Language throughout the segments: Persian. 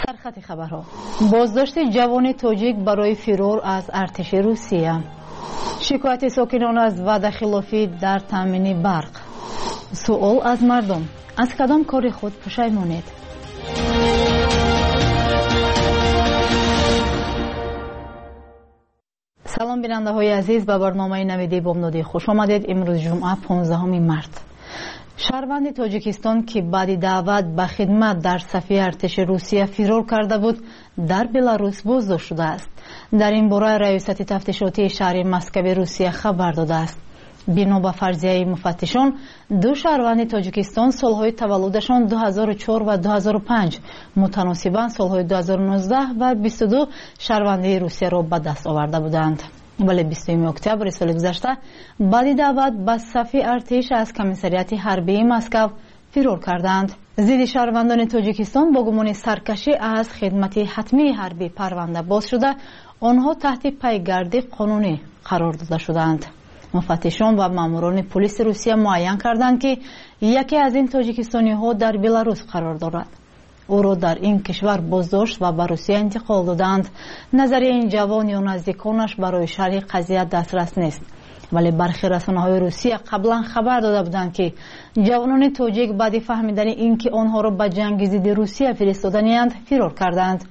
سرخط خبرها. بازداشت جوان تاجیک برای فرار از ارتش روسیه. شکایت ساکنان از وعده خلافی در تامین برق. سوال از مردم: از کدام کار خود پشیمانید؟ سلام بیننده های عزیز، به برنامه نویدی بامدادی خوش آمدید. امروز جمعه 15 مارت. شهروند تاجیکستان که بعد دعوت به خدمت در صف ارتش روسیه فرار کرده بود در بلاروس بازداشت شده است. در این باره ریاست تفتیشاتی شهر مسکو روسیه خبر داده است. بنا به فرضیه مفتشان، دو شهروند تاجیکستان سالهای تولدشان 2004 و 2005 متناسباً سالهای 2019 و 22 شهروندی روسیه را به دست آورده بودند. ولی 20 اکتبر سال گذشته بعد دعوت به صف ارتش از کمیساریات حربی مسکو فرار کردند. ضد شهروندان تاجیکستان با گمان سرکشی از خدمت حتمی حربی پرونده باز شده، آنها تحت پیگرد قانونی قرار داده شدند. مفتشان و ماموران پلیس روسیه معین کردند که یکی از این تاجیکستانی ها در بلاروس قرار دارد. او را در این کشور بازداشت و به روسیه انتقال دادند. نظریه این جوان یا نزدیکانش برای شرح قضیه دسترس نیست، ولی برخی رسانه‌های روسیه قبلا خبر داده بودند که جوانان تاجیک بعد فهمیدن اینکه آنها را به جنگ ضد روسیه فرستاده‌اند فرار کردند.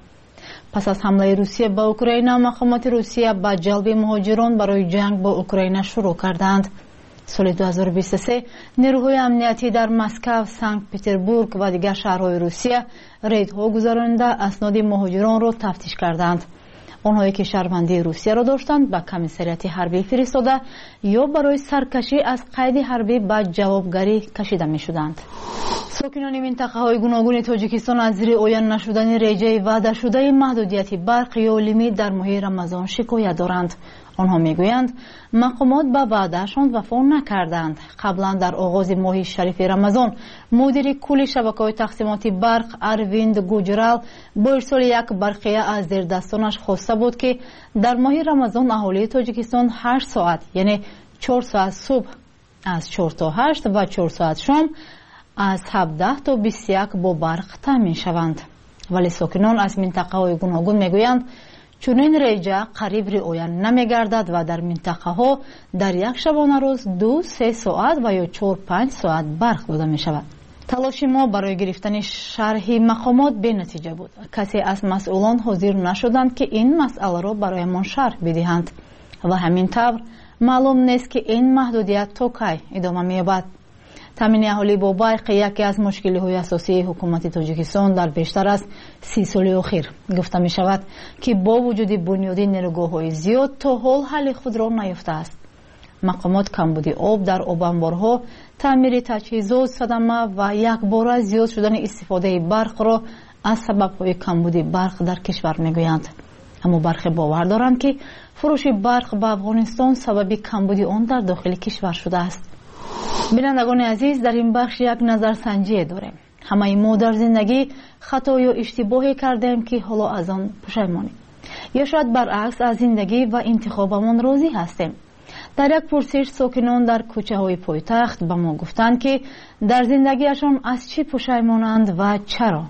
پس از حمله روسیه به اوکراین، مقامات روسیه به جلب مهاجران برای جنگ با اوکراین شروع کردند. سال 2023 نیروهای امنیتی در مسکو، سنت پترزبورگ و دیگر شهرهای روسیه ریدها گذرانده اسناد مهاجران را تفتیش کردند. آنهایی که شهروندی روسیه را داشتند به کمیساریات حربی فرستاده یا برای سرکشی از قید حربی به جوابگری کشیده می شدند. ساکنان منطقه های گوناگون تاجیکستان از رعایت نشدن رجای وعده شده محدودیت برق یا لیمیت در ماه رمضان شکایت دارند. آنها میگویند مقامات به وعدهشان وفا نکردند. قبلا در آغاز ماه شریف رمضان مدیر کل شبکه‌های تقسیمات برق ارویند گوجرال با ارسال یک برقیه از زیر دستانش خواسته بود که در ماه رمضان اهالی تاجیکستان 8 ساعت یعنی 4 ساعت صبح از 4 تا 8 و 4 ساعت شام از 17 تا 21 با برق تامین شوند. ولی ساکنان از منطقه های گوناگون میگویند چون رجا قریب رعایت نمیگردد و در منطقه ها در یک شبانه روز 2-3 ساعت و یا 4-5 ساعت برق داده می شود. تلاش ما برای گرفتن شرح مقامات به نتیجه بود. کسی از مسئولان حاضر نشدند که این مسئله را برایمان شرح بدهند و همین طور معلوم نیست که این محدودیت تا کی ادامه می‌یابد. تامین اهالی با برق یکی از مشکل‌های اساسی حکومت تاجیکستان در بیشتر از 30 سال اخیر گفته می شود که با وجود بنیادی نیروگاه‌های زیاد تا حال حل خود را نیافته است. مقامات کمبود آب در آب انبارها، تعمیر تجهیزات، صدمه و یک بار زیاد شدن استفاده برق را از سبب‌های کمبود برق در کشور می‌گویند. اما برخی باور دارند که فروش برق به افغانستان سبب کمبود آن در داخل کشور شده است. بینندگان عزیز، در این بخش یک نظرسنجی داریم. همه ما در زندگی خطا یا اشتباهی کردیم که حالا از آن پشیمانیم، یا شاید برعکس از زندگی و انتخابمان راضی هستیم. در یک پرسش ساکنان در کوچه های پایتخت به ما گفتند که در زندگیشان از چی پشیمانند و چرا.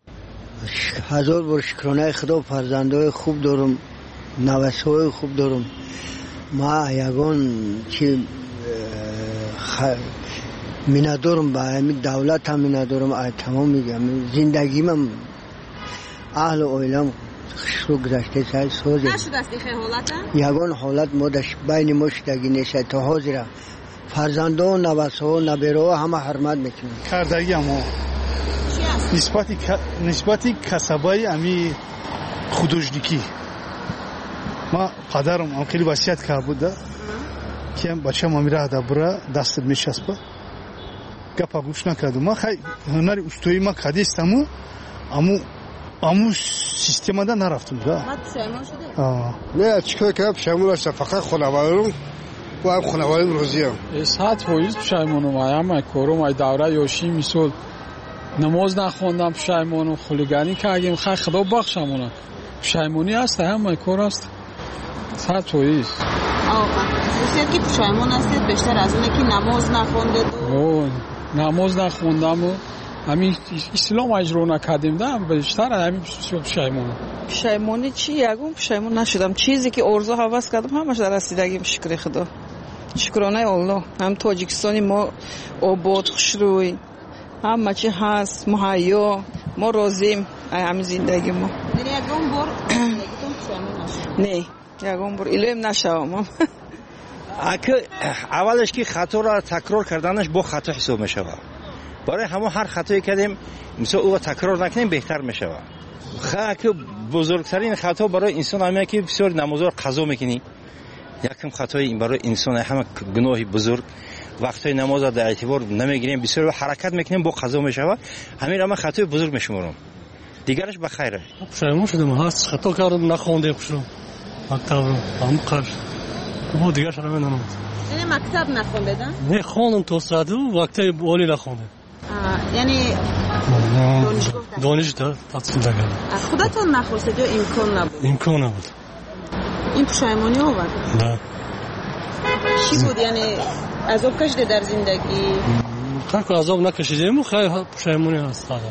هزار بار شکرانه خدا، فرزندای خوب دارم، نوه‌های خوب دارم. ما یگان چی میندارم به همین دولت هم میندارم. تمام میگم زندگی من اهل و عائلم خوشرو گذشته سال سوزه نشد است این حالت یگان حالت ما داشت بین ما شدگی نشه تا حاضر فرزندان نوه‌ها نبیرها همه حرمت میکنن کردگی. اما نسبتی کسبای امی خودوجنیکی ما پدرم خیلی وصیت کرده بود که بچه ما میره دا برا دستت میشسبه گپا گوش نکردم. ما خیلی هنر استوی ما کدیستم امو سیستم دا نرفتم. ما پشیمان شده؟ نه چیکار کردم پشیمان شدم. فقط خانواده‌ام و هم خانواده‌ام روزیم. 100% پشیمانم. اما کارم دوره یاشی مثال نماز نخوندم پشیمانم، خلوگانی کردم. خیلی خدا بخشمونه. پشیمانی هست، همه کار است. 100%. خصوصیت که پشیمان هستید بیشتر از اونه که نماز نخوندید؟ نماز نخوندم و همین اسلام اجرا نکردیم ده بیشتر همین پشیمانی چی یگم پشیمون نشدم چیزی که آرزو هوس کردم همش در رسیدگیم شکر خدا شکرانه الله هم تاجیکستانی ما آباد خوشروی همه چی هست مهیا ما راضیم همین زندگی ما یگم بار نه یگم بار ایلم نشوم اولش که خطا را تکرار کردنش با خطا حساب می شود برای همه هر خطایی کردیم مثلا او تکرار نکنیم بهتر می شود خطا بزرگترین خطا برای انسان همه که بسیار نمازها قضا میکنی یکم خطای این برای انسان همه گناه بزرگ وقتای نماز در اعتبار نمیگیریم بسیار حرکت میکنیم با قضا می شود همین همه خطای بزرگ میشمارم دیگرش بخیره پشیمون شدم هست خطا کردم نخوندم خوشم مکتب رو هم قرار و دیگر شرمه نماز یعنی مکتب نخوندن؟ نه خوندم توسعه و وقتی اولی نخوندم یعنی دانشگاه تحصیل کردم خودتون نخواستید یا امکان نبود؟ امکان نبود این پشیمانی آورد؟ نه چی بود یعنی عذاب کشیده در زندگی؟ که عذاب نکشیدیم خیلی پشیمانی هست خدا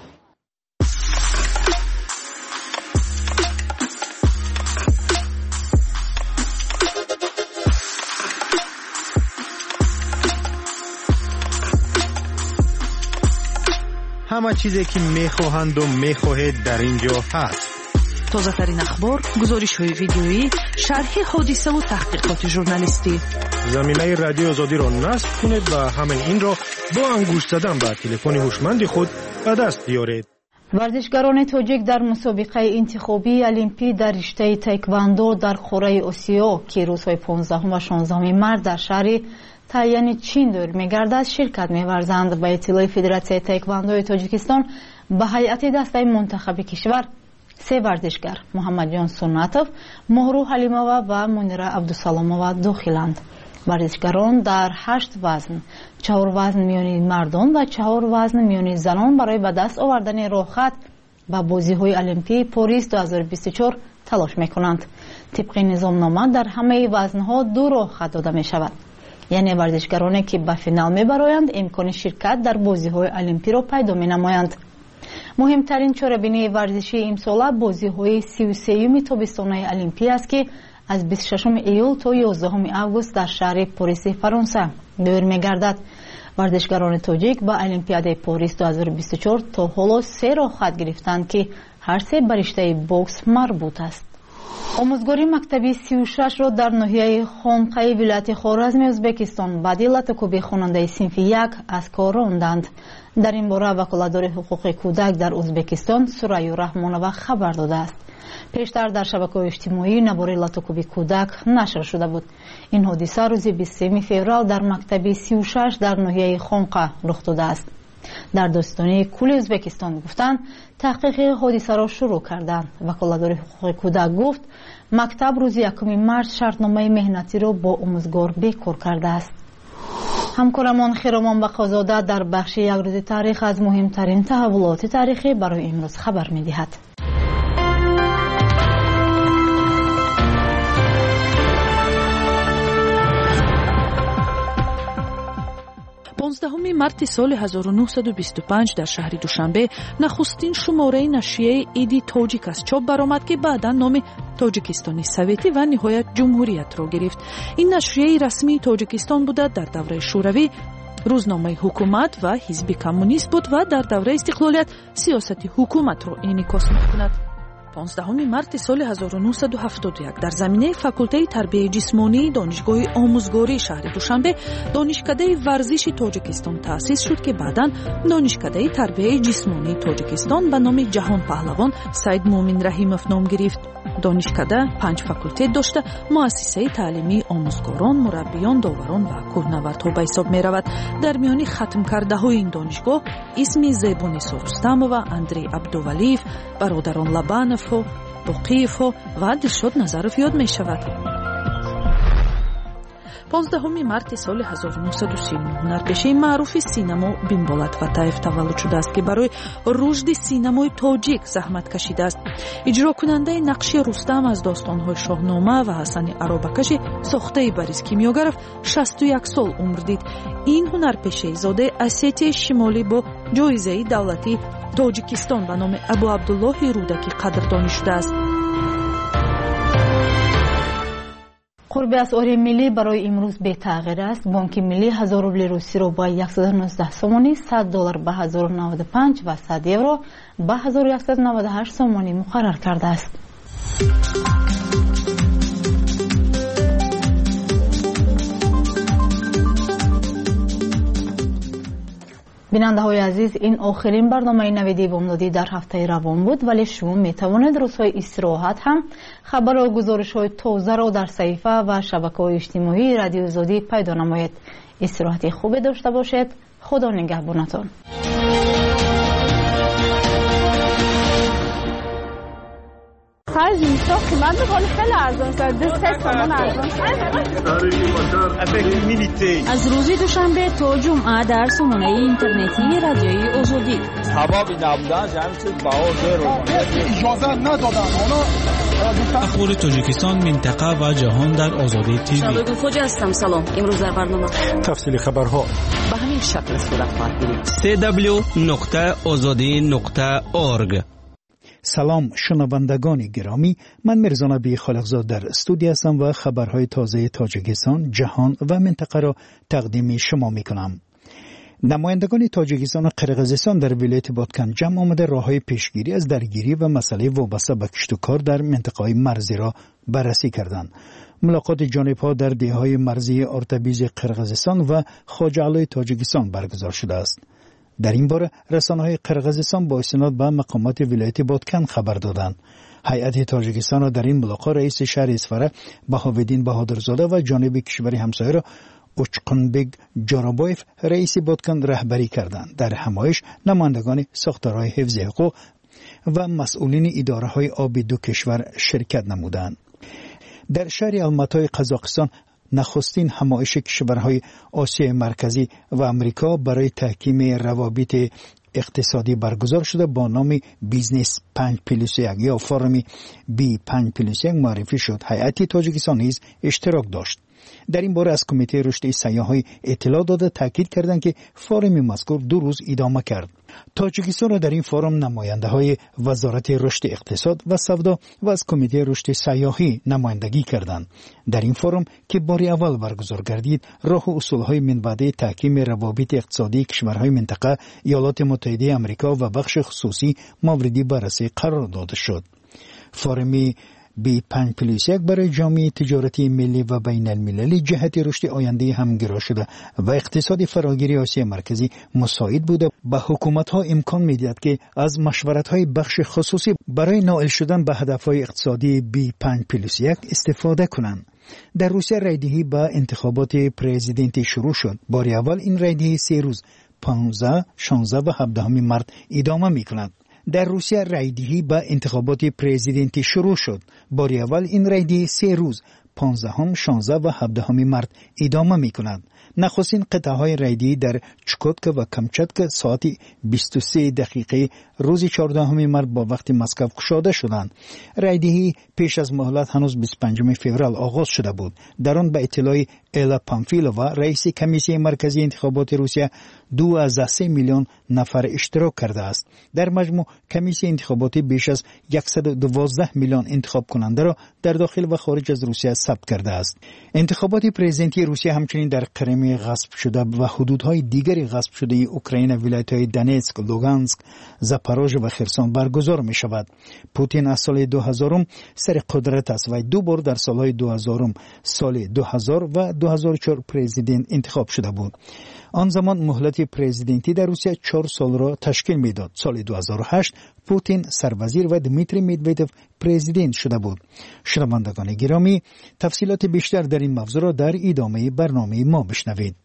همه چیزی که میخواهند و میخواهید در اینجا هست. تازه ترین اخبار، گزارش های ویدیویی، شرح حادثه و تحقیقات ژورنالیستی. زمینه رادیو آزادی را نصب کنید و همین این را با انگشت زدن به تلفن هوشمند خود به دست بیارید. ورزشکاران تاجیک در مسابقه انتخابی المپی در رشته تایکواندو در قاره آسیا که روزهای 15 و 16 مارس در شهر تایان چین دور می‌گردد شرکت می‌ورزند. با اطلاع فدراسیون تایکواندو تاجیکستان به هیئت دسته منتخب کشور سه ورزشکار محمد جان سنتوف، مهرو حلیمова و منیرا عبدالسلامova داخلند. ورزشکاران در 8 وزن، 4 وزن میانی مردان و 4 وزن میانی زنان برای به دست آوردن راهخط به بازی‌های المپی پاریس 2024 تلاش می‌کنند. طبق نظامنامه در همه وزن‌ها 2 راهخط داده می‌شود. یعنی ورزشکارانی که به فینال می‌برایند امکان شرکت در بازی‌های المپی را پیدا می‌نمایند. مهمترین چاره‌بینی ورزشی امسال بازی‌های 33 تابستانی المپی است که از 26 ایول تا 11 آگوست در شهر پاریس فرانسه دور می‌گردد. ورزشکاران تاجیک با المپیاد پاریس 2024 تا حالا 3 راهخط گرفتند که هر سه به رشته بوکس مربوط است. آموزگاری مکتبی 36 را در ناحیه خانقای ولایت خوارزم ازبکستان بعد لاتوکوبی خواننده صنف 1 از کار راندند. در این باره وکالتدار حقوق کودک در ازبکستان سرایو رحمانова خبر داده است. پیشتر در شبکه‌های اجتماعی نباره لاتوکوبی کودک نشر شده بود. این حادثه روز 23 فوریه در مکتبی 36 در ناحیه خانقا رخ داده است. در داستانی کل ازبکستان گفتند تحقیق حادثه را شروع کردند. وکالتدار حقوق کودک گفت مکتب روز 1 مارس شرطنامه مهنتی را با آموزگار بیکار کرده است. همکارمان خیرامان بقازاده در بخش یک روز تاریخ از مهمترین تحولات تاریخی برای امروز خبر می‌دهد. 15 مارس سال 1925 در شهر دوشنبه نخستین شماره نشریه ایدی تاجیک از چاپ برآمد که بعدا نام تاجیکستان سوویتی و نهایت جمهوریت را گرفت. این نشریه رسمی تاجیکستان بود. در دوره شوروی روزنامه حکومت و حزب کمونیست بود و در دوره استقلالیت سیاست حکومت را انعکاس می‌کند. 15 مارس سال 1971 در زمینه فاکولته تربیت جسمانی دانشگاه آموزگاری شهر دوشنبه دانشکده ورزش تاجیکستان تأسیس شد که بعداً دانشکده تربیت جسمانی تاجیکستان به نام جهان پهلوان سید مومن رحیمов نام گرفت. دانشکده 5 فاکولته داشته مؤسسه تعلیمی آموزگاران، مربیان، داوران و کوهنوردها به حساب می رود. در میان ختم کرده های این دانشگاه اسم زیبونیسا رستمова، اندری عبدولیف، برادران لبانف و باقیف و دلشاد نظرов یاد می شود. 15 марти соли 1939 ҳунарпешаи маъруфи синамо Бимболат Ватаев таваллуд шудааст, ки барои рушди синамои тоҷик заҳмат кашидааст. иҷрокунандаи нақши Рустам аз достонҳои Шоҳнома ва Ҳасани Аробакаши сохтаи Борис Кимёгаров 61 сол умр дид. ин ҳунарпешаи зодаи Осетияи Шимолӣ бо ҷоизаи давлати Тоҷикистон ба номи Абу Абдуллоҳи Рудакӣ қадрдонӣ шудааст. қурби асъори миллӣ барои имрӯз бетағйир аст. Бонки миллӣ 1000 рубли русиро ба 119 сомонӣ, $100 ба 1095 ва 100 евро ба 1198 сомонӣ муқаррар кардааст. бинандаҳои азиз, ин охирин барномаи навиди бомдодӣ дар ҳафтаи равон буд, вале шумо метавонед рӯзҳои истироҳат ҳам хабару гузоришҳои тозаро дар саҳифа ва шабакаҳои иҷтимоии радиои Озодӣ пайдо намоед. истироҳати хубе дошта бошед. худо нигаҳбонатон. خرج میشه قیمت بقول خیلی ارزان شد. 3 تومان ارزان شد. از روز دوشنبه تا جمعه در سامانه اینترنتی رادیوی آزادی. حبابی نبودن جمعی چیز باور رو اجازه ندادن. اخبار تاجیکستان، منطقه و جهان در آزادی تیوی. شبکه فوج هستم. سلام. امروز در برنامه تفصیل خبرها به همین شکل صورت خواهد گرفت. www.azadi.org. سلام شنوندگان گرامی، من میرزا نبی خالقزاد در استودیو هستم و خبرهای تازه تاجیکستان، جهان و منطقه را تقدیم شما میکنم. نمایندگان تاجیکستان و قرقیزستان در ولایت بادکن جمع آمده راههای پیشگیری از درگیری و مسئله وابسته به کشت و کار در منطقه‌های مرزی را بررسی کردند. ملاقات جانب‌ها در دهه‌های مرزی ارتبیز قرقیزستان و خواجه علای تاجیکستان برگزار شده است. در این باره رسانه‌های قرقیزستان با استناد به مقامات ولایت بادکن خبر دادند. هیئت تاجیکستان را در این ملاقات رئیس شهر اسفاره بهاودین بهادرزاده و جانب کشور همسایه را اوچقنبگ جارابایف رئیس بادکن رهبری کردند. در همایش نمایندگان ساختارهای حفظ حقوق و مسئولین اداره‌های آبی دو کشور شرکت نمودند. در شهر الماتای قزاقستان نخستین همایش کشورهای آسیای مرکزی و امریکا برای تحکیم روابط اقتصادی برگزار شده با نام بیزنس 5+1 یا فورم B5+1 معرفی شد. هیئت تاجیکستان نیز اشتراک داشت. در این باره از کمیته رشد سیاحی اطلاع داده تاکید کردند که فورم مذکور 2 روز ادامه کرد. تاجیکستان را در این فورم نماینده‌های وزارت رشد اقتصاد و سودا و از کمیته رشد سیاحی نمایندگی کردند. در این فورم که بار اول برگزار گردید، راه و اصولهای من بعد تحکیم روابط اقتصادی کشورهای منطقه، ایالات متحده آمریکا و بخش خصوصی موردی بررسی قرار داده شد. فورم B5+1 برای جامعه تجارتی ملی و بین المللی جهت رشد آینده همگرا شده و اقتصاد فراگیری آسیای مرکزی مساعد بوده. به حکومت‌ها امکان می‌دهد که از مشورت‌های بخش خصوصی برای نائل شدن به هدف‌های اقتصادی B5+1 استفاده کنند. در روسیه رایدهی به انتخابات پرزیدنتی شروع شد. بار اول این رایدهی 3 روز 15, 16 و 17 مارت ادامه می‌کند. در روسیه رایدهی به انتخابات پرزیدنتی شروع شد. بار اول این رایدهی 3 روز 15, 16 و 17 مارت ادامه می‌کند. نخستین قطعه‌های رایدهی در چکوتک و کامچاتک ساعت 23 دقیقه روز 14 مارت با وقت مسکو گشوده شدند. رایدهی پیش از مهلت هنوز 25 فوریه آغاز شده بود. در آن به اطلاع الا پامفیلووا رئیس کمیسیون مرکزی انتخابات روسیه 2.3 میلیون نفر اشتراک کرده است. در مجموع کمیسیون انتخاباتی بیش از 112 میلیون انتخاب کننده را در داخل و خارج از روسیه ثبت کرده است. انتخابات پرزیدنتی روسیه همچنین در کریم غصب شده و حدودهای دیگری غصب شده اوکراین، ولایت‌های دونتسک، لوگانسک، زاپاروژ و خرسون برگزار می شود. پوتین از سال 2000 سر قدرت است و 2 بار در سالهای 2000 سال 2000 و 2004 پرزیدنت انتخاب شده بود. آن زمان مهلت پرزیدنتی در روسیه 4 سال را تشکیل میداد. سال 2008 پوتین سروزیر و دمیتری مدودوف پرزیدنت شده بود. شنوندگان گرامی، تفصیلات بیشتر در این موضوع را در ادامه برنامه ما بشنوید.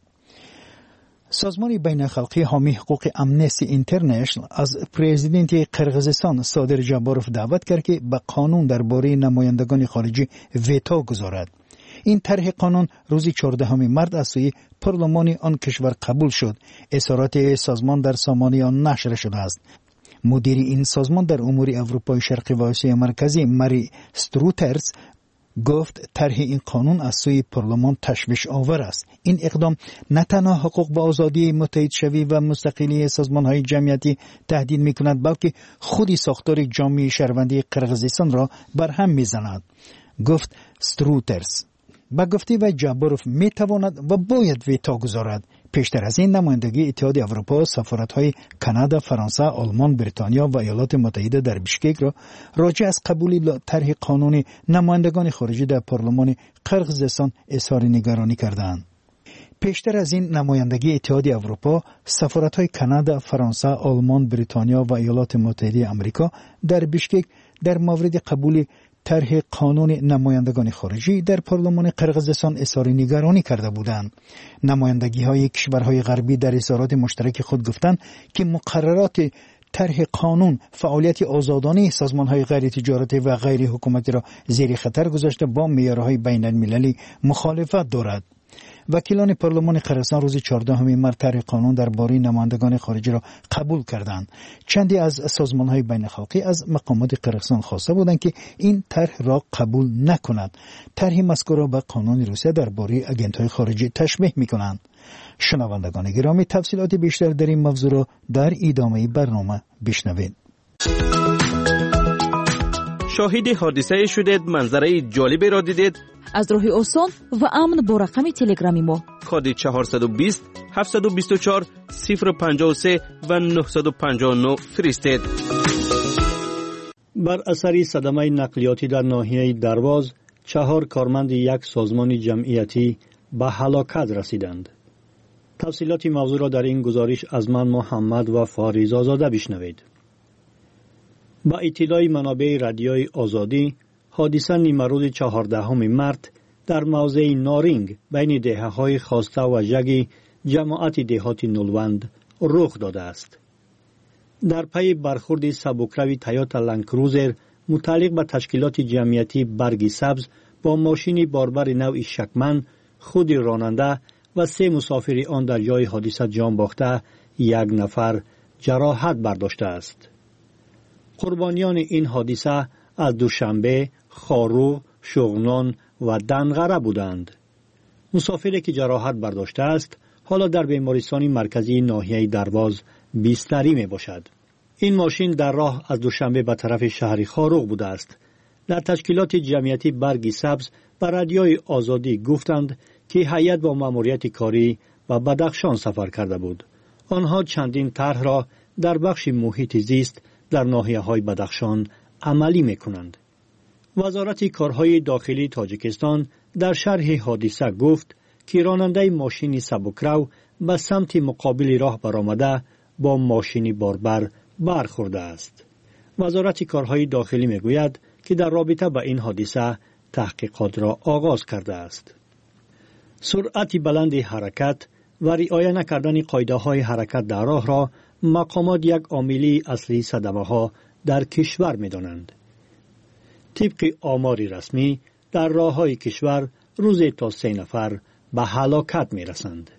سازمان بین‌الخلقی حامی حقوق امنستی اینترنشنال از پرزیدنت قرقیزستان صادر جاباروف دعوت کرد که به قانون درباره نمایندگان خارجی ویتو گذارد. این طرح قانون روز 14 مارس از سوی پارلمان آن کشور قبول شد. اظهارات سازمان در سامانه آن نشر شده است. مدیر این سازمان در امور اروپای شرقی و آسیای مرکزی ماری استروترز گفت طرح این قانون از سوی پارلمان تشویش آور است. این اقدام نه تنها حقوق و آزادی متحد شوی و مستقلی سازمان‌های جمعیتی تهدید می‌کند، بلکه خودی ساختار جامعه شهروندی قرقیزستان را برهم می‌زند، گفت استروترز. با گفته و جابروف می‌تواند و باید ویتو گذارد. پیشتر از این نمایندگی اتحاد اروپا سفارت‌های کانادا، فرانسه، آلمان، بریتانیا و ایالات متحده در بیشکک را راجع از قبول طرح قانون نمایندگان خارجی در پارلمان قرقیزستان اظهار نگرانی کردند. پیشتر از این نمایندگی اتحاد اروپا سفارت‌های کانادا، فرانسه، آلمان، بریتانیا و ایالات متحده آمریکا در بیشکک در مورد قبول طرح قانون نمایندگان خارجی در پارلمان قرقیزستان اظهار نگرانی کرده بودند. نمایندگی‌های کشورهای غربی در اظهارات مشترک خود گفتند که مقررات طرح قانون فعالیت آزادانه سازمان‌های غیر تجارتی و غیر حکومتی را زیر خطر گذاشته با معیارهای بین‌المللی مخالفت دارد. وکیلان پارلمان قرقیزستان روز 14 مارس طرح قانون درباره نمایندگان خارجی را قبول کردند. چندی از سازمان‌های بین‌الخلقی از مقامات قرقیزستان خواسته بودند که این طرح را قبول نکنند. طرح مذکور را به قانون روسیه درباره آژانس‌های خارجی تشبیه می‌کنند. شنوندگان گرامی، تفصیلات بیشتر در این موضوع را در ادامه برنامه بشنوید. شاهد حادثه شدید، منظره جالبی را دیدید؟ از راه آسان و امن با رقم تلگرامی ما کد 420 724 053 و 959 فرستید. بر اثر صدمه نقلیاتی در ناحیه درواز 4 کارمند یک سازمان جمعیتی به هلاکت رسیدند. تفصیلات موضوع را در این گزارش از من محمد و فاریز آزاده بشنوید. با اطلاع منابع رادیوی آزادی، حادثه نیمروز 14 مارس در موضع نارینگ بین دهه‌های خواسته و ژگی جماعت دهات نولوند رخ داده است. در پی برخورد سبکروی تویوتا لندکروزر متعلق به تشکیلات جمعیتی برگی سبز با ماشین باربر نوع شکمن، خود راننده و 3 مسافر آن در جای حادثه جان باخته، 1 نفر جراحت برداشته است. قربانیان این حادثه از دوشنبه، خارو، شغنان و دنغره بودند. مسافری که جراحت برداشته است حالا در بیمارستان مرکزی ناحیه درواز بستری می باشد. این ماشین در راه از دوشنبه به طرف شهر خاروق بوده است. در تشکیلات جمعیتی برگی سبز به رادیوی آزادی گفتند که هیئت با ماموریت کاری و بدخشان سفر کرده بود. آنها چندین طرح را در بخش محیط زیست در ناحیه‌های بدخشان عملی می‌کنند. وزارت کارهای داخلی تاجیکستان در شرح حادثه گفت که راننده ماشین سبکرو به سمت مقابل راه برآمده با ماشین باربر برخورده است. وزارت کارهای داخلی می‌گوید که در رابطه با این حادثه تحقیقات را آغاز کرده است. سرعت بلند حرکت و رعایت نکردن قاعده‌های حرکت در راه را مقامات یک عامل اصلی صدمه‌ها در کشور می‌دانند. طبق آمار رسمی در راه‌های کشور روزی تا 3 نفر به هلاکت می‌رسند.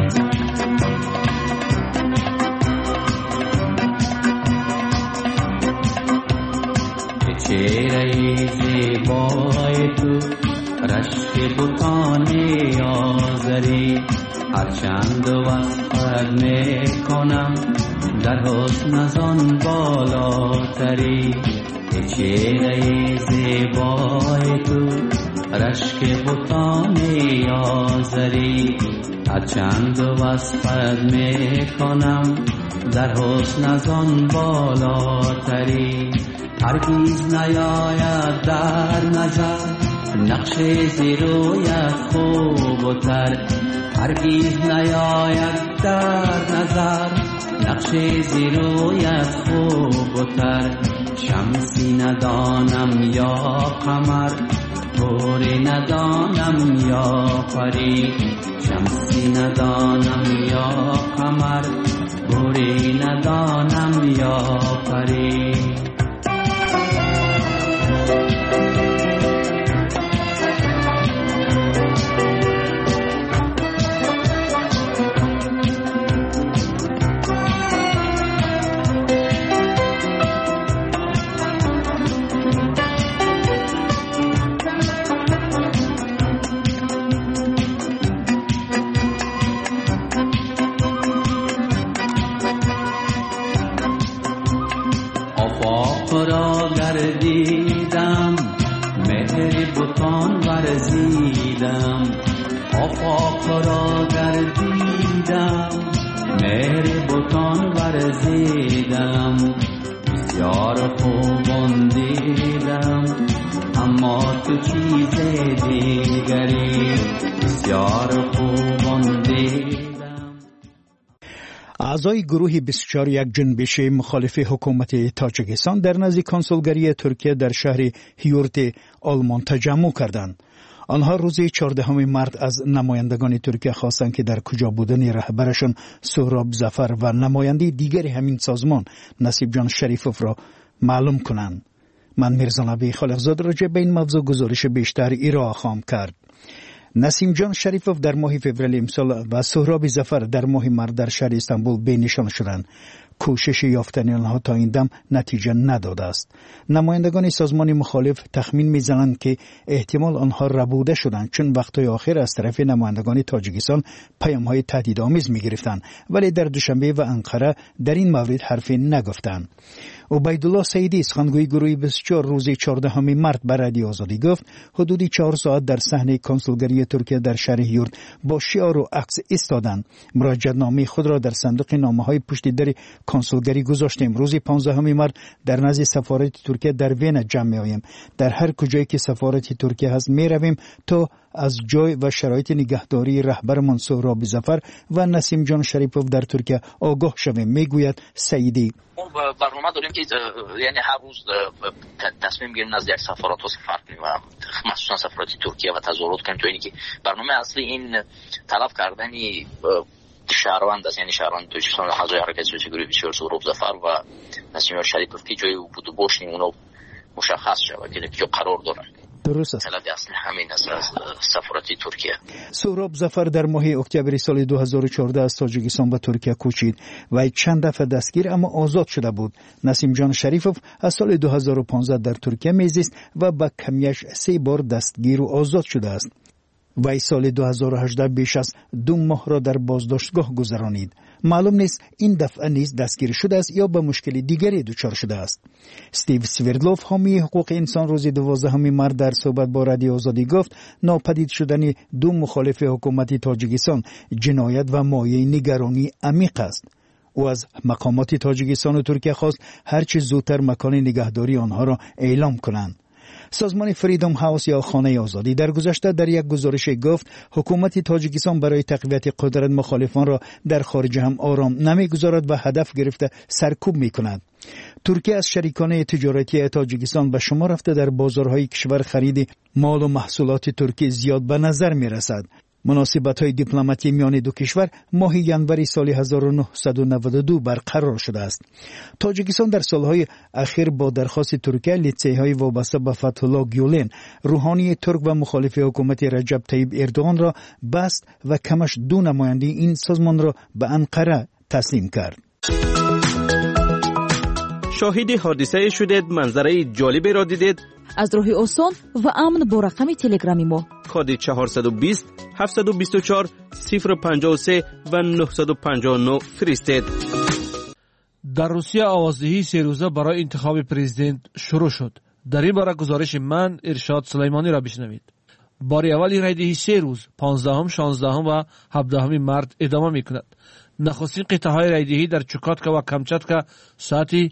چهره زیبای تو رشک بوتانی آزری هرچند وصفت میکنم در حسن از آن بالاتری. چهره زیبای تو رشک بوتانی آزری هرچند وصفت میکنم در حسن از آن بالاتری. هرگز نیاید در نظر نقش زیرویت خوب و تر. هرگز نیاید در نظر نقش زیرویت خوب و تر. شمسی ندانم یا قمر گوری ندانم یا پری. شمسی ندانم یا قمر گوری ندانم یا پری. گردیدم مهر بتان ورزیدم آفاق را گردیدم مهر بتان ورزیدم بسیار خوبان دیدم اما تو چیز دیگری بسیار خوبان دیدم. اعضای گروه 24 یک جنبش مخالف حکومت تاجیکستان در نزد کنسولگری ترکیه در شهر هیورت آلمان تجمع کردند. آنها روز 14 مارس از نمایندگان ترکیه خواستند که در کجا بودن رهبرشان سهراب ظفر و نماینده دیگر همین سازمان نصیب جان شریفوف را معلوم کنند. من میرزا نبی خالقزاده راجع به این موضوع گزارش بیشتر ارائه خواهم کرد. نسیم جان شریفوف در ماه فوریه امسال و سهراب ظفر در ماه مارس در شهر استانبول بینشان شدند. کوشش یافتن آنها تا این دم نتیجه نداده است. نمایندگان سازمان مخالف تخمین میزنند که احتمال آنها ربوده شدند، چون وقتهای آخر از طرف نمایندگان تاجیکستان پیام‌های تهدیدآمیز می‌گرفتند، ولی در دوشنبه و انقره در این مورد حرفی نگفتند. عبیدالله سیدی سخنگوی گروه 24 روز 14 مارس به رادیو آزادی گفت حدود 4 ساعت در صحنه کنسولگری ترکیه در شهر هیورت با شعار و عکس ایستادند. مراجعه‌نامه خود را در صندوق نامه‌های پشت در کنسولگری گذاشتیم. روز 15 مارس در نزد سفارت ترکیه در وین جمع می‌آییم. در هر کجایی که سفارت ترکیه هست می‌رویم تا از جای و شرایط نگهداری رهبرمان سهراب ظفر و نسیم جان شریفوف در ترکیه آگاه شویم، میگوید سعیدی. برنامه داریم که یعنی هر روز تصمیم گیریم از یک سفارت ها سفر کنیم و مخصوصا سفارت ترکیه و تظاهرات کنیم، تا اینکه برنامه اصلی این طلب کردنی شهروند است، یعنی شهروند تاجیکستان اعضای حرکت سیاسی گروه 24 سهراب ظفر و نسیم جان شریفوف که جای بود و باشیم اونا مشخص شود که کجا قرار دارن. درست است. طلب اصلی همین است از سفارت ترکیه. سهراب ظفر در ماه اکتبر سال 2014 از تاجیکستان به ترکیه کوچید و چند دفعه دستگیر اما آزاد شده بود. نسیم جان شریفوف از سال 2015 در ترکیه میزیست و با کمیش 3 بار دستگیر و آزاد شده است. وی سال 2018 بیش از 2 ماه را در بازداشتگاه گذرانید. معلوم نیست این دفعه نیز دستگیر شده است یا به مشکل دیگری دچار شده است. استیو سویردلوف حامی حقوق انسان روز 12 مارس در صحبت با رادیو آزادی گفت ناپدید شدن 2 مخالف حکومت تاجیکستان جنایت و مایه نگرانی عمیق است. او از مقامات تاجیکستان و ترکیه خواست هرچه زودتر مکان نگهداری آنها را اعلام کنند. سازمان فریدم هاوس یا خانه آزادی در گذشته در یک گزارش گفت حکومت تاجیکستان برای تقویت قدرت مخالفان را در خارج هم آرام نمیگذارد و هدف گرفته سرکوب میکند. ترکیه از شریکان تجارتی تاجیکستان به شما رفته در بازارهای کشور خرید مال و محصولات ترکی زیاد به نظر میرسد. مناسبت‌های دیپلماتی میان دو کشور ماه ینوری سال 1992 برقرار شده است. تاجیکستان در سالهای اخیر با درخواست ترکیه لیسه‌های وابسته به فتح الله گیولن، روحانی ترک و مخالف حکومت رجب طیب اردوغان را بست و کمش 2 نماینده این سازمان را به انقره تسلیم کرد. شاهد حادثه شدید، منظره جالبی را دیدید؟ از راه آسان و امن با رقم تلگرامی ما کد 420 724 053 و 959 فرستید. در روسیه آوازدهی 3 روزه برای انتخاب پرزیدنت شروع شد. در این باره گزارش من ارشاد سلیمانی را بشنوید. بار اول این رایدهی 3 روز 15 16 و 17 مارس ادامه می‌کند. نخستین قطعه‌های رایدهی در چوکاتکا و کامچاتکا ساعتی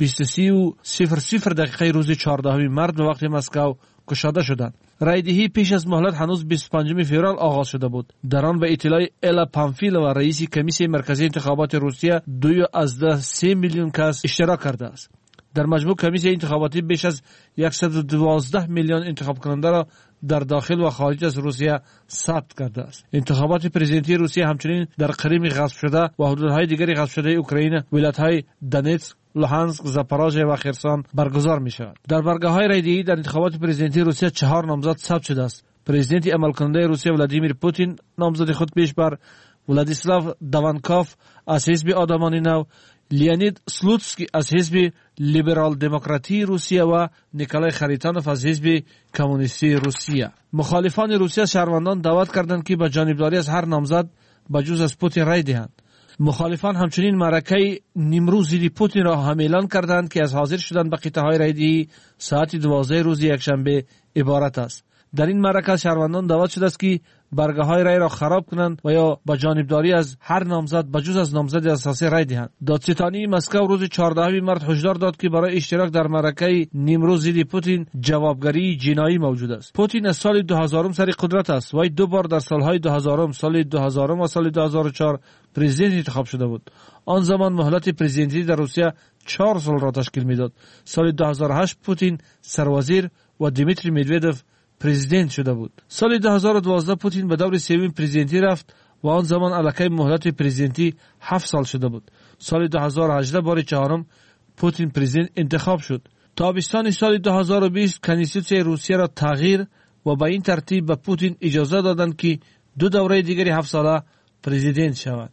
23:00 روز 14 مارس به وقت مسکو گشاده شدند. رایدهی پیش از مهلت هنوز 25 فوریه آغاز شده بود. در آن به اطلاع الا پامفیلووا رئیس کمیسیون مرکزی انتخابات روسیه 2.3 میلیون کس اشتراک کرده است. در مجموع کمیسیون انتخاباتی بیش از 112 میلیون انتخاب کننده را در داخل و خارج از روسیه ثبت کرده است. انتخابات پرزیدنتی روسیه همچنین در کریم غصب شده و حدودهای دیگری غصب شده اوکراین، ولایت‌های دونتسک، لوهانسک، زاپاروژه و خرسون برگزار می شود. در برگه‌های رایدهی در انتخابات پرزیدنتی روسیه 4 نامزد ثبت شده است. پرزیدنت عملکننده روسیه ولادیمیر پوتین نامزد خود پیش بر ولادیسلاو داوانکوف از حزب آدمانی نو، لیونید سلوتسکی از حزب لیبرال دموکراتی روسیه و نیکولای خریتانوف از حزب کمونیستی روسیه. مخالفان روسیه شهروندان دعوت کردند که به جانبداری از هر نامزد بجز از پوتین رای دهند. مخالفان همچنین معرکه نیمروز ضد پوتین را هم اعلان کردند که از حاضر شدن به قطعه‌های رایدهی ساعت 12 روز یکشنبه عبارت است. در این معرکه شهروندان دعوت شده است که برگه‌های رای را خراب کنند و یا با جانبداری از هر نامزد بجز از نامزد اساسی رای دهند. دادستانی مسکو روز 14 مارس هشدار داد که برای اشتراک در معرکه نیمروز ضد پوتین جوابگری جنایی موجود است. پوتین از سال 2000 سر قدرت است و دو بار در سالهای 2000 سال 2000 و سال 2004 پرزیدنت انتخاب شده بود. آن زمان مهلت پرزیدنتی در روسیه 4 سال را تشکیل میداد. سال 2008 پوتین سروازیر و دیمیتری مدودوف پرزیدنت شده بود. سال 2012 پوتین به دور سوم پرزیدنتی رفت و آن زمان الکی مهلت پرزیدنتی 7 سال شده بود. سال 2018 بار چهارم پوتین پرزیدنت انتخاب شد. تابستان سال 2020 کنستیتوسیون روسیه را تغییر و به این ترتیب به پوتین اجازه دادند که 2 دوره دیگری 7 ساله پرزیدنت شود.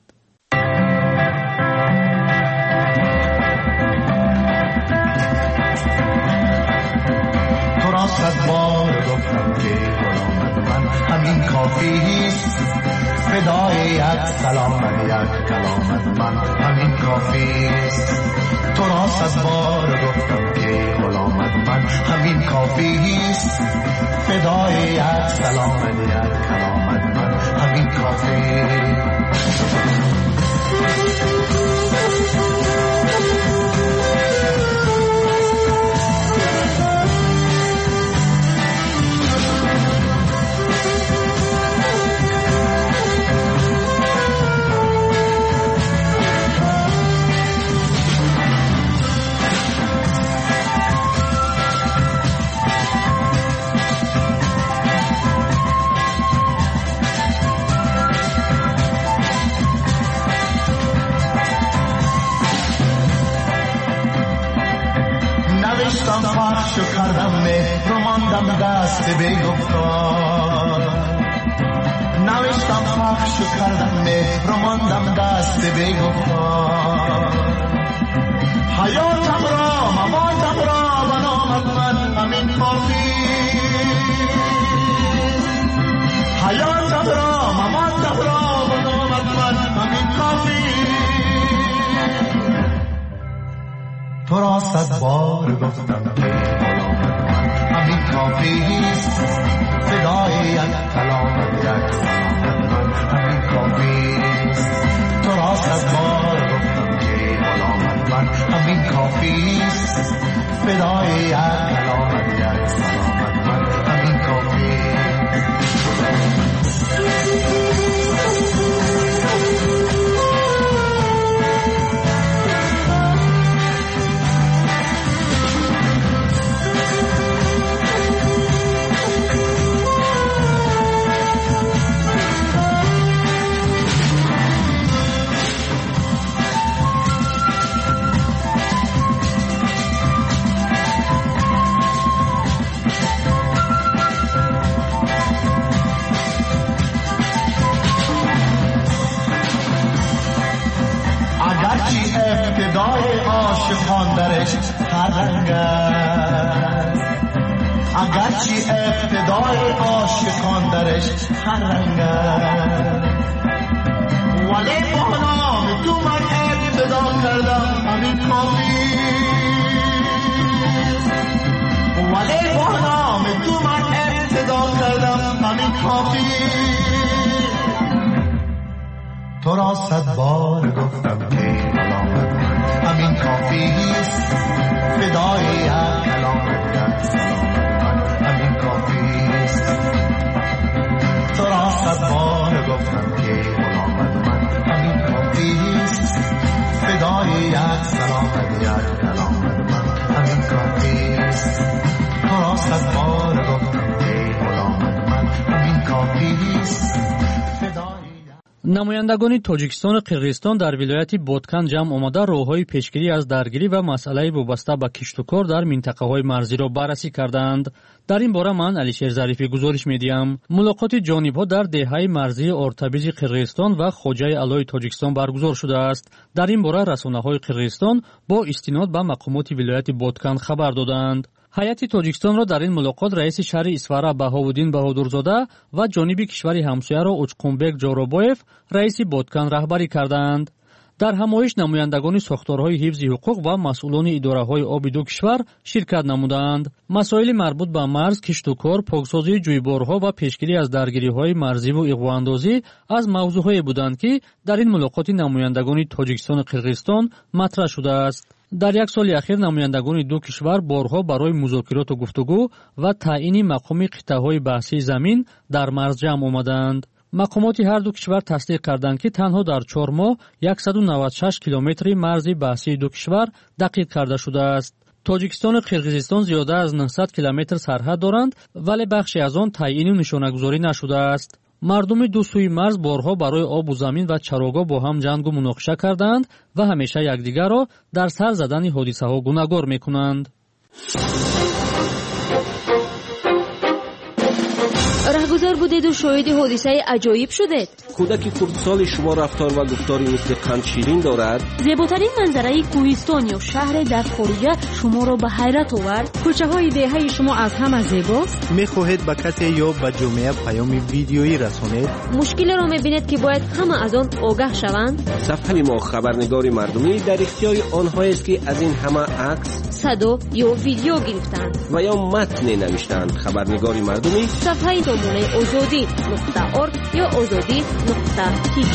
همین کافیست فدای یک سلام و یک کلامت من همین کافیست تو را 100 بار گفتم که غلامت من همین کافیست فدای یک سلام و یک کلامت من همین کافیست پخش کردم مهر و ماندم دست بی‌گفتار نوشتم پخش کردم مهر و ماندم دست بی‌گفتار حیاتم را مماتم را و نامت من همین کافی حیاتم را مماتم را و نامت من همین کافی تو را 100 بار گفتم که غلامت من همین کافیست فدای یک کلامت یک سلامت من همین کافیست تو را 100 بار گفتم که غلامت من همین کافیست فدای یک کلامت یک سلامت من همین کافیست ابتدای عاشقان درش هر رنگ است اگرچه ابتدای عاشقان درش هر رنگ است ولی با نام تو من ابتدا کردم همین کافی ولی با نام تو من ابتدا کردم همین کافی تو را 100 بار گفتم که غلامت من همین کافیست فدای یک کلامت یک سلامت من همین کافیست تو را 100 بار گفتم که غلامت من همین کافیست فدای یک سلامت یک کلامت من همین کافیست تو را 100 بار گفتم که غلامت من همین کافیست намояндагони тоҷикистону қирғизистон дар вилояти боткан ҷамъ омада роҳҳои пешгирӣ аз даргирӣ ва масъалаи вобаста ба киштукор дар минтақаҳои марзиро баррасӣ карданд. дар ин бора ман алишер зарифӣ гузориш медиҳам. мулоқоти ҷонибҳо дар деҳаи марзии ортабизи қирғизистон ва хоҷаи аълои тоҷикистон баргузор шудааст. дар ин бора расонаҳои қирғизистон бо истинод ба мақомоти вилояти боткан хабар доданд. ҳайати тоҷикистонро дар ин мулоқот раиси шаҳри исфара баҳовуддин баҳодурзода ва ҷониби кишвари ҳамсояро учқунбек ҷоробоев раиси боткан раҳбарӣ карданд. дар ҳамоиш намояндагони сохторҳои ҳифзи ҳуқуқ ва масъулони идораҳои оби ду кишвар ширкат намуданд. масоили марбут ба марз, киштукор, поксозии ҷӯйборҳо ва пешгирӣ аз даргириҳои марзиву иғвоандозӣ аз мавзӯъҳое буданд, ки дар ин мулоқоти намояндагони Тоҷикистону Қирғизистон матраҳ шудааст. дар як соли ахир намояндагони ду кишвар борҳо барои музокироту гуфтугӯ ва таъини мақоми қиттаҳои баҳсии замин дар марз ҷамъ омаданд. мақомоти ҳар ду кишвар тасдиқ карданд, ки танҳо дар 4 моҳ 196 километри марзи баҳсии ду кишвар дақиқ карда шудааст. Тоҷикистону Қирғизистон зиёда аз 900 километр сарҳад доранд, вале бахше аз он таъину нишонагузорӣ нашудааст. мардуми ду сӯи марз борҳо барои обу замин ва чарогоҳ бо ҳам ҷангу муноқиша карданд ва ҳамеша якдигарро дар сар задани ҳодисаҳо гуногор мекунанд. раҳгузор будеду шоҳиди ҳодисаи аҷоиб шудед. кӯдаки хурдсоли шумо рафтор ва гуфтори мисли қандширин дорад. зеботарин манзараи кӯҳистон ё шаҳре дар хориҷа шуморо ба ҳайрат овард. кӯчаҳои деҳаи шумо аз ҳама зебост. мехоҳед ба касе ё ба ҷомеа паёми видеоӣ расонед. мушкилеро мебинед ки бояд ҳама аз он огаҳ шаванд. сафҳаи мо хабарнигори мардумӣ дар ихтиёри онҳоест, ки аз ин ҳама акс, садо ё видео гирифтанд ва ё матне навиштанд. хабарнигори мардумӣ сафҳаи номунаи озодӣ.орг ё озодӣ.tj.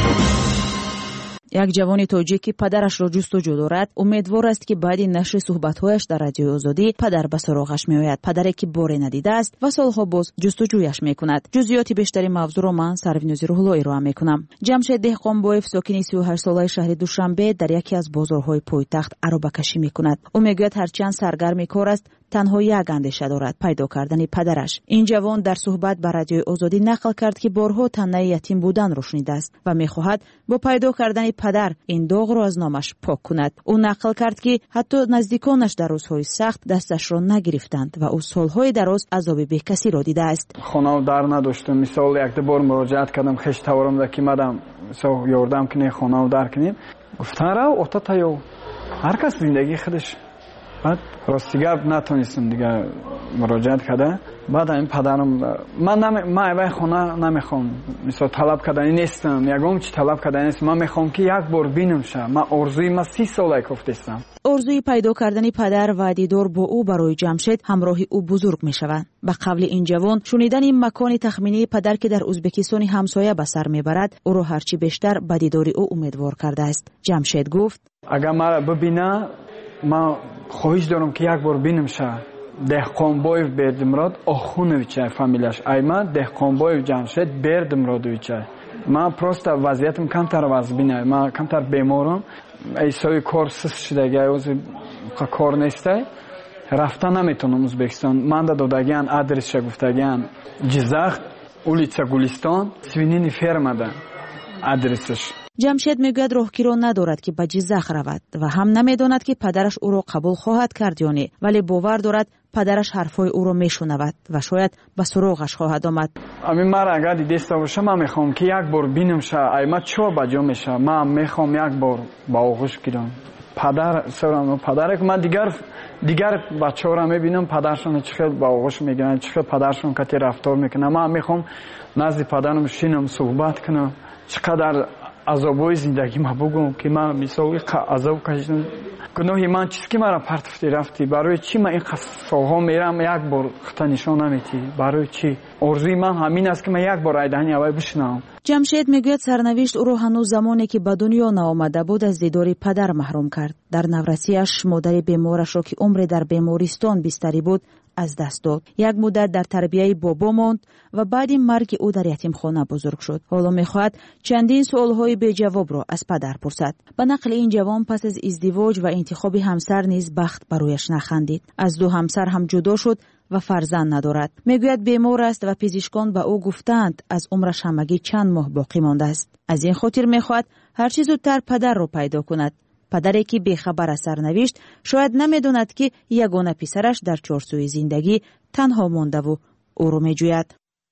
як ҷавони тоҷики падарашро ҷустуҷӯ дорад. умедвор аст, ки баъди нашри суҳбатҳояш дар радиои озодӣ падар ба суроғаш меояд. падаре ки боре надидааст ва солҳо боз ҷустуҷӯяш мекунад. ҷузъиёти бештари мавзӯъро ман Сарвинӯзи Рӯҳло ироа мекунам. ҷамшед деҳқонбоев сокини 38 солаи шаҳри Душанбе дар яке аз бозорҳои пойтахт аробакашӣ мекунад. ӯ мегӯяд ҳарчанд саргарми кор аст, танҳо як андеша дорад: пайдо кардани падараш. ин ҷавон дар суҳбат ба радиои озодӣ нақл кард, ки борҳо таннаи ятим буданро шунидааст ва мехоҳад бо пайдо кардани падар ин доғро аз номаш пок кунад. ӯ нақл кард, ки ҳатто наздиконаш дар рӯзҳои сахт дасташро нагирифтанд ва ӯ солҳои дароз азоби бекасиро дидааст. хонав дар надоштам. мисол якда бор муроҷиат кардам, хеш таварамда ки мадам мисол ёрдам кине, хонав дар кинем. гуфтан рав отатаё, ҳар кас зиндагии худаш. баъд ростигар натонистам дига муроҷиат карда. баъд ин падарам ман авай хона намехом, мисол талаб кардани нестам, ягон чи талаб кардани нестам. ман мехом ки як бор бинам ша. ман орзуи ман 30 сола кофтестам. орзуи пайдо кардани падар ва дидор бо ӯ барои ҷамшед ҳамроҳи ӯ бузург мешавад. ба қавли ин ҷавон, шунидани макони тахминии падар, ки дар ӯзбекистони ҳамсоя ба сар мебарад, ӯро ҳарчи бештар ба дидори ӯ умедвор кардааст. ҷамшед гуфт: агар мара бибина, ман хоҳиш дорам ки як бор бинам ша. деҳқонбоев бердимурод охуновичай фамилияш. айман деҳқонбоев ҷамшед бердимуродовичай. ман просто вазиятам камтар ваз бинай. ман камтар беморам. эсои кор суст шудага, ози кор нестай. рафта наметонам Ӯзбекистон. манда додагиан адресша гуфтагиан Ҷизах, улица Гулистон, свинини фермада адресаш. ҷамшед мегӯяд роҳгиро надорад, ки ба ҷизах равад ва ҳам намедонад, ки падараш ӯро қабул хоҳад кард ё не, вале бовар дорад падараш ҳарфҳои ӯро мешунавад ва шояд ба суроғаш хоҳад омад. амин мара агар дидеста боша, ман мехоҳам ки як бор бинам ша. айма чо ба ҷо меша. ман мехоҳам як бор ба оғӯш гирам. падар сорам падаре ки ман дигар бачаҳоро мебинам, падаршон чӣ хел ба оғӯш мегиранд, чӣ хел падаршон кати рафтор мекунанд. ман мехоҳам назди падарам шинам, суҳбат кунам, чӣ қадар азобои зиндагӣ ма бугум, ки ман мисоли азоб кашидам. гуноҳи ман чист, ки мара партофти рафти. барои чӣ ман ин солҳо мерам, як бор хута нишон наметӣ? барои чӣ? орзуи ман ҳамин аст, ки ман як бор айдаҳани авай бишнавам. ҷамшед мегӯяд сарнавишт ӯро ҳанӯз замоне, ки ба дунё наомада буд, аз дидори падар маҳрум кард. дар наврасиаш модари беморашро, ки умре дар бемористон бистарӣ буд, аз даст дод. як муддат дар тарбияи бобо монд ва баъди марги ӯ дар ятимхона бузург шуд. ҳоло мехоҳад чандин суолҳои беҷавобро аз падар пурсад. ба нақли ин ҷавон, пас аз издивоҷ ва интихоби ҳамсар низ бахт барояш нахандид. аз ду ҳамсар ҳам ҷудо шуд ва фарзанд надорад. мегӯяд бемор аст ва пизишкон ба ӯ гуфтанд аз умраш ҳамагӣ чанд моҳ боқӣ мондааст. аз ин хотир мехоҳад ҳарчи зудтар падарро пайдо кунад. падаре ки бехабар аз сарнавишт, шояд намедонад, ки ягона писараш дар чорсӯи зиндагӣ танҳо мондаву ӯро меҷӯяд.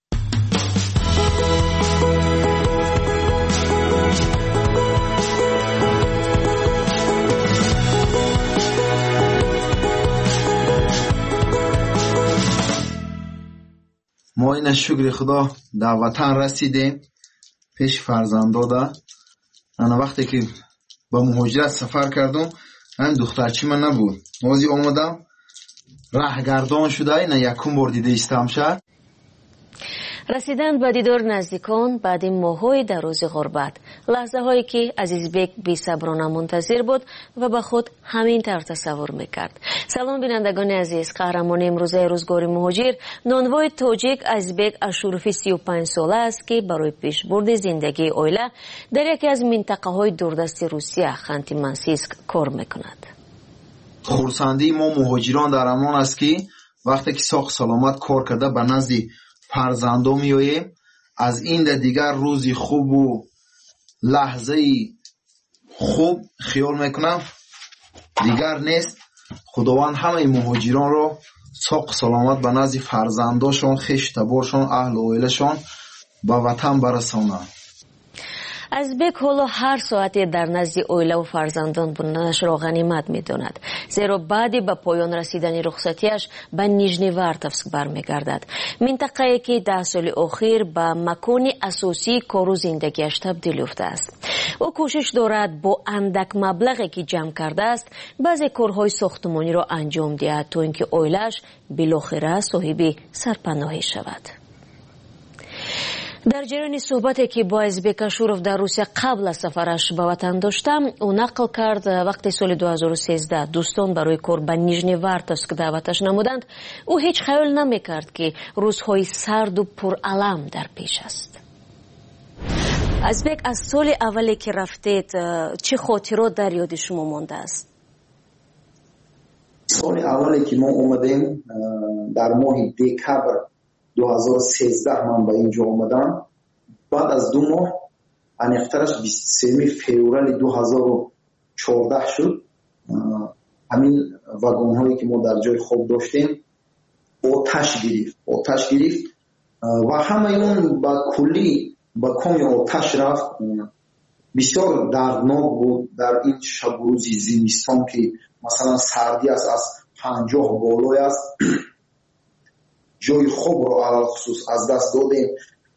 мо ина шукри худо дар ватан расидем, пеш фарзандода. ана вақте ки با مهاجرت سفر کردم. همین دخترچی من نبود. موزی آمدم راهگردان شده نه یکم بار دیده ایستم شد. رسیدن به دیدار نزدیکان بعد ماه‌های دراز غربت، لحظه هایی که عزیزبک بی‌صبرانه منتظر بود و به خود همین طور تصور میکرد. سلام بینندگان عزیز، قهرمان امروزه روزگار مهاجر نانوای تاجیک عزیزبک اشوروفی 35 ساله است که برای پیشبرد زندگی اویله در یکی از منطقه های دوردست روسیه خانتی منسیسک کار میکند. خورسندی ما مهاجران در امان است که وقتی که ساخت سلامت کار کرده به نزد فرزندان میاییم. از این دیگر روزی خوب و لحظه خوب خیال میکنم دیگر نیست. خداوند همه مهاجران را ساق سلامت به نزد فرزنداشون، خیش تبارشون، اهل و عائلهشون به وطن برسانند. ازبک حالا هر ساعتی در نزد اویله و فرزندان بودنش را غنیمت می‌داند، زیرا بعدی به پایان رسیدن رخصتیش به نیژنی ورتوفسک برمیگردد، منطقه‌ای که 10 سال اخیر به مکان اساسی کار و زندگیش تبدیل یافته است. او کوشش دارد با اندک مبلغی که جمع کرده است بعضی کارهای ساختمانی را انجام دهد تا اینکه اویله‌اش بالاخره صاحب سرپناهی شود. در جریان صحبتی که با ازبک اشورов در روسیه قبل از سفرش به وطن داشتم، او نقل کرد وقتی سال 2013 دوستان برای کار به نیژنی ورتوفسک دعوتش نمودند، او هیچ خیال نمیکرد که روزهای سرد و پرالم در پیش است. ازبک، از سال اولی که رفتید چه خاطرات در یاد شما مانده است؟ سال اولی که ما اومدیم در ماه دکبر 2013 من به اینجا آمدم. بعد از 2 ماه انیخترش 23 فوریه 2014 شد. همین واگن هایی که ما در جای خواب داشتیم آتش گرفت و همه اون با کلی با کمی آتش رفت. بسیار دردناک بود در این شب روزی زمستان که مثلا سردی است، از 50 بالای است. جای خوب رو علال خصوص از دست دادیم.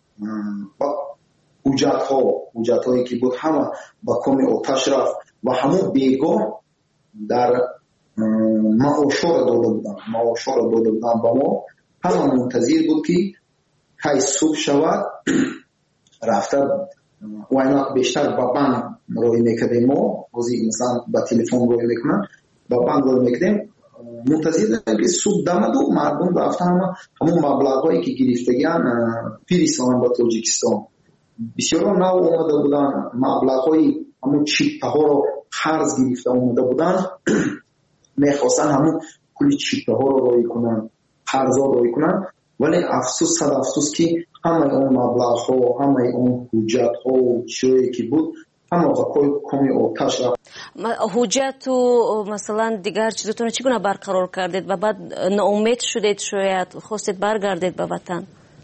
حجت هایی که بود همه با کمی آتش رفت و همون بیگاه در معاشا رو داده بودن با ما. همه منتظر بود که های صبح شود رفته و اینا بیشتر با بانک روی میکردیم. ما بازی مثلا با تلفن روی میکنن، با بانک روی میکردیم. منتظر داریم که صبح دمد و مردم رفتن همون مبلغایی که گرفتگیان فرستادن به تاجیکستان. بسیار نو اومده بودن مبلغایی، همون چیپه ها رو قرض گرفته اومده بودن. میخواستن همون کلی چیپه ها رو روی کنن، قرض ها روی کنن. ولی افسوس صد افسوس که همه اون مبلغ ها، همه اون حجت ها و چیزی که بود همه با کمی آتش رفت. حجت و مثلا دیگر چیزتون چگونه برقرار کردید و بعد ناامید شدید، شاید خواستید برگردید به وطن؟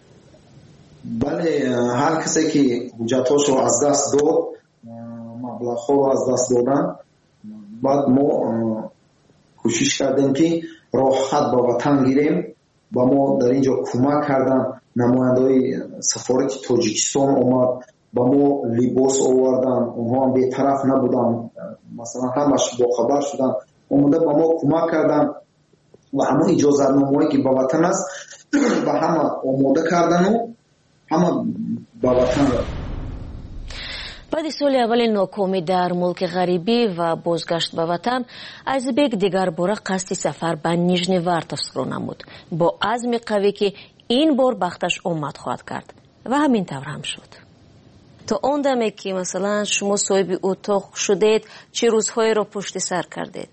بله، هر کسی که حجتاش رو از دست داد، مبلغ ها رو از دست دادن، بعد ما کوشش کردیم که راحت به وطن گیریم. با ما در اینجا کمک کردن، نماینده‌های سفارت تاجیکستان اومد با ما لباس آوردن، اونها هم بی‌طرف نبودن، مثلا همش با خبر شدن، اومده با ما کمک کردن و همون اجازه نامه‌ای که با وطن است با همه آماده کردن و همه با وطن رفتن. بعد سال اول ناکامی در ملک غریبی و بازگشت به وطن، ازبک دیگر باره قصد سفر به نیژنی ورتوفسک را نمود، با عزم قوی که این بار بختش آمد خواهد کرد و همین طور هم شد. تا اون دمی که مثلا شما صاحب اتاق شدید، چه روزهایی را پشت سر کردید؟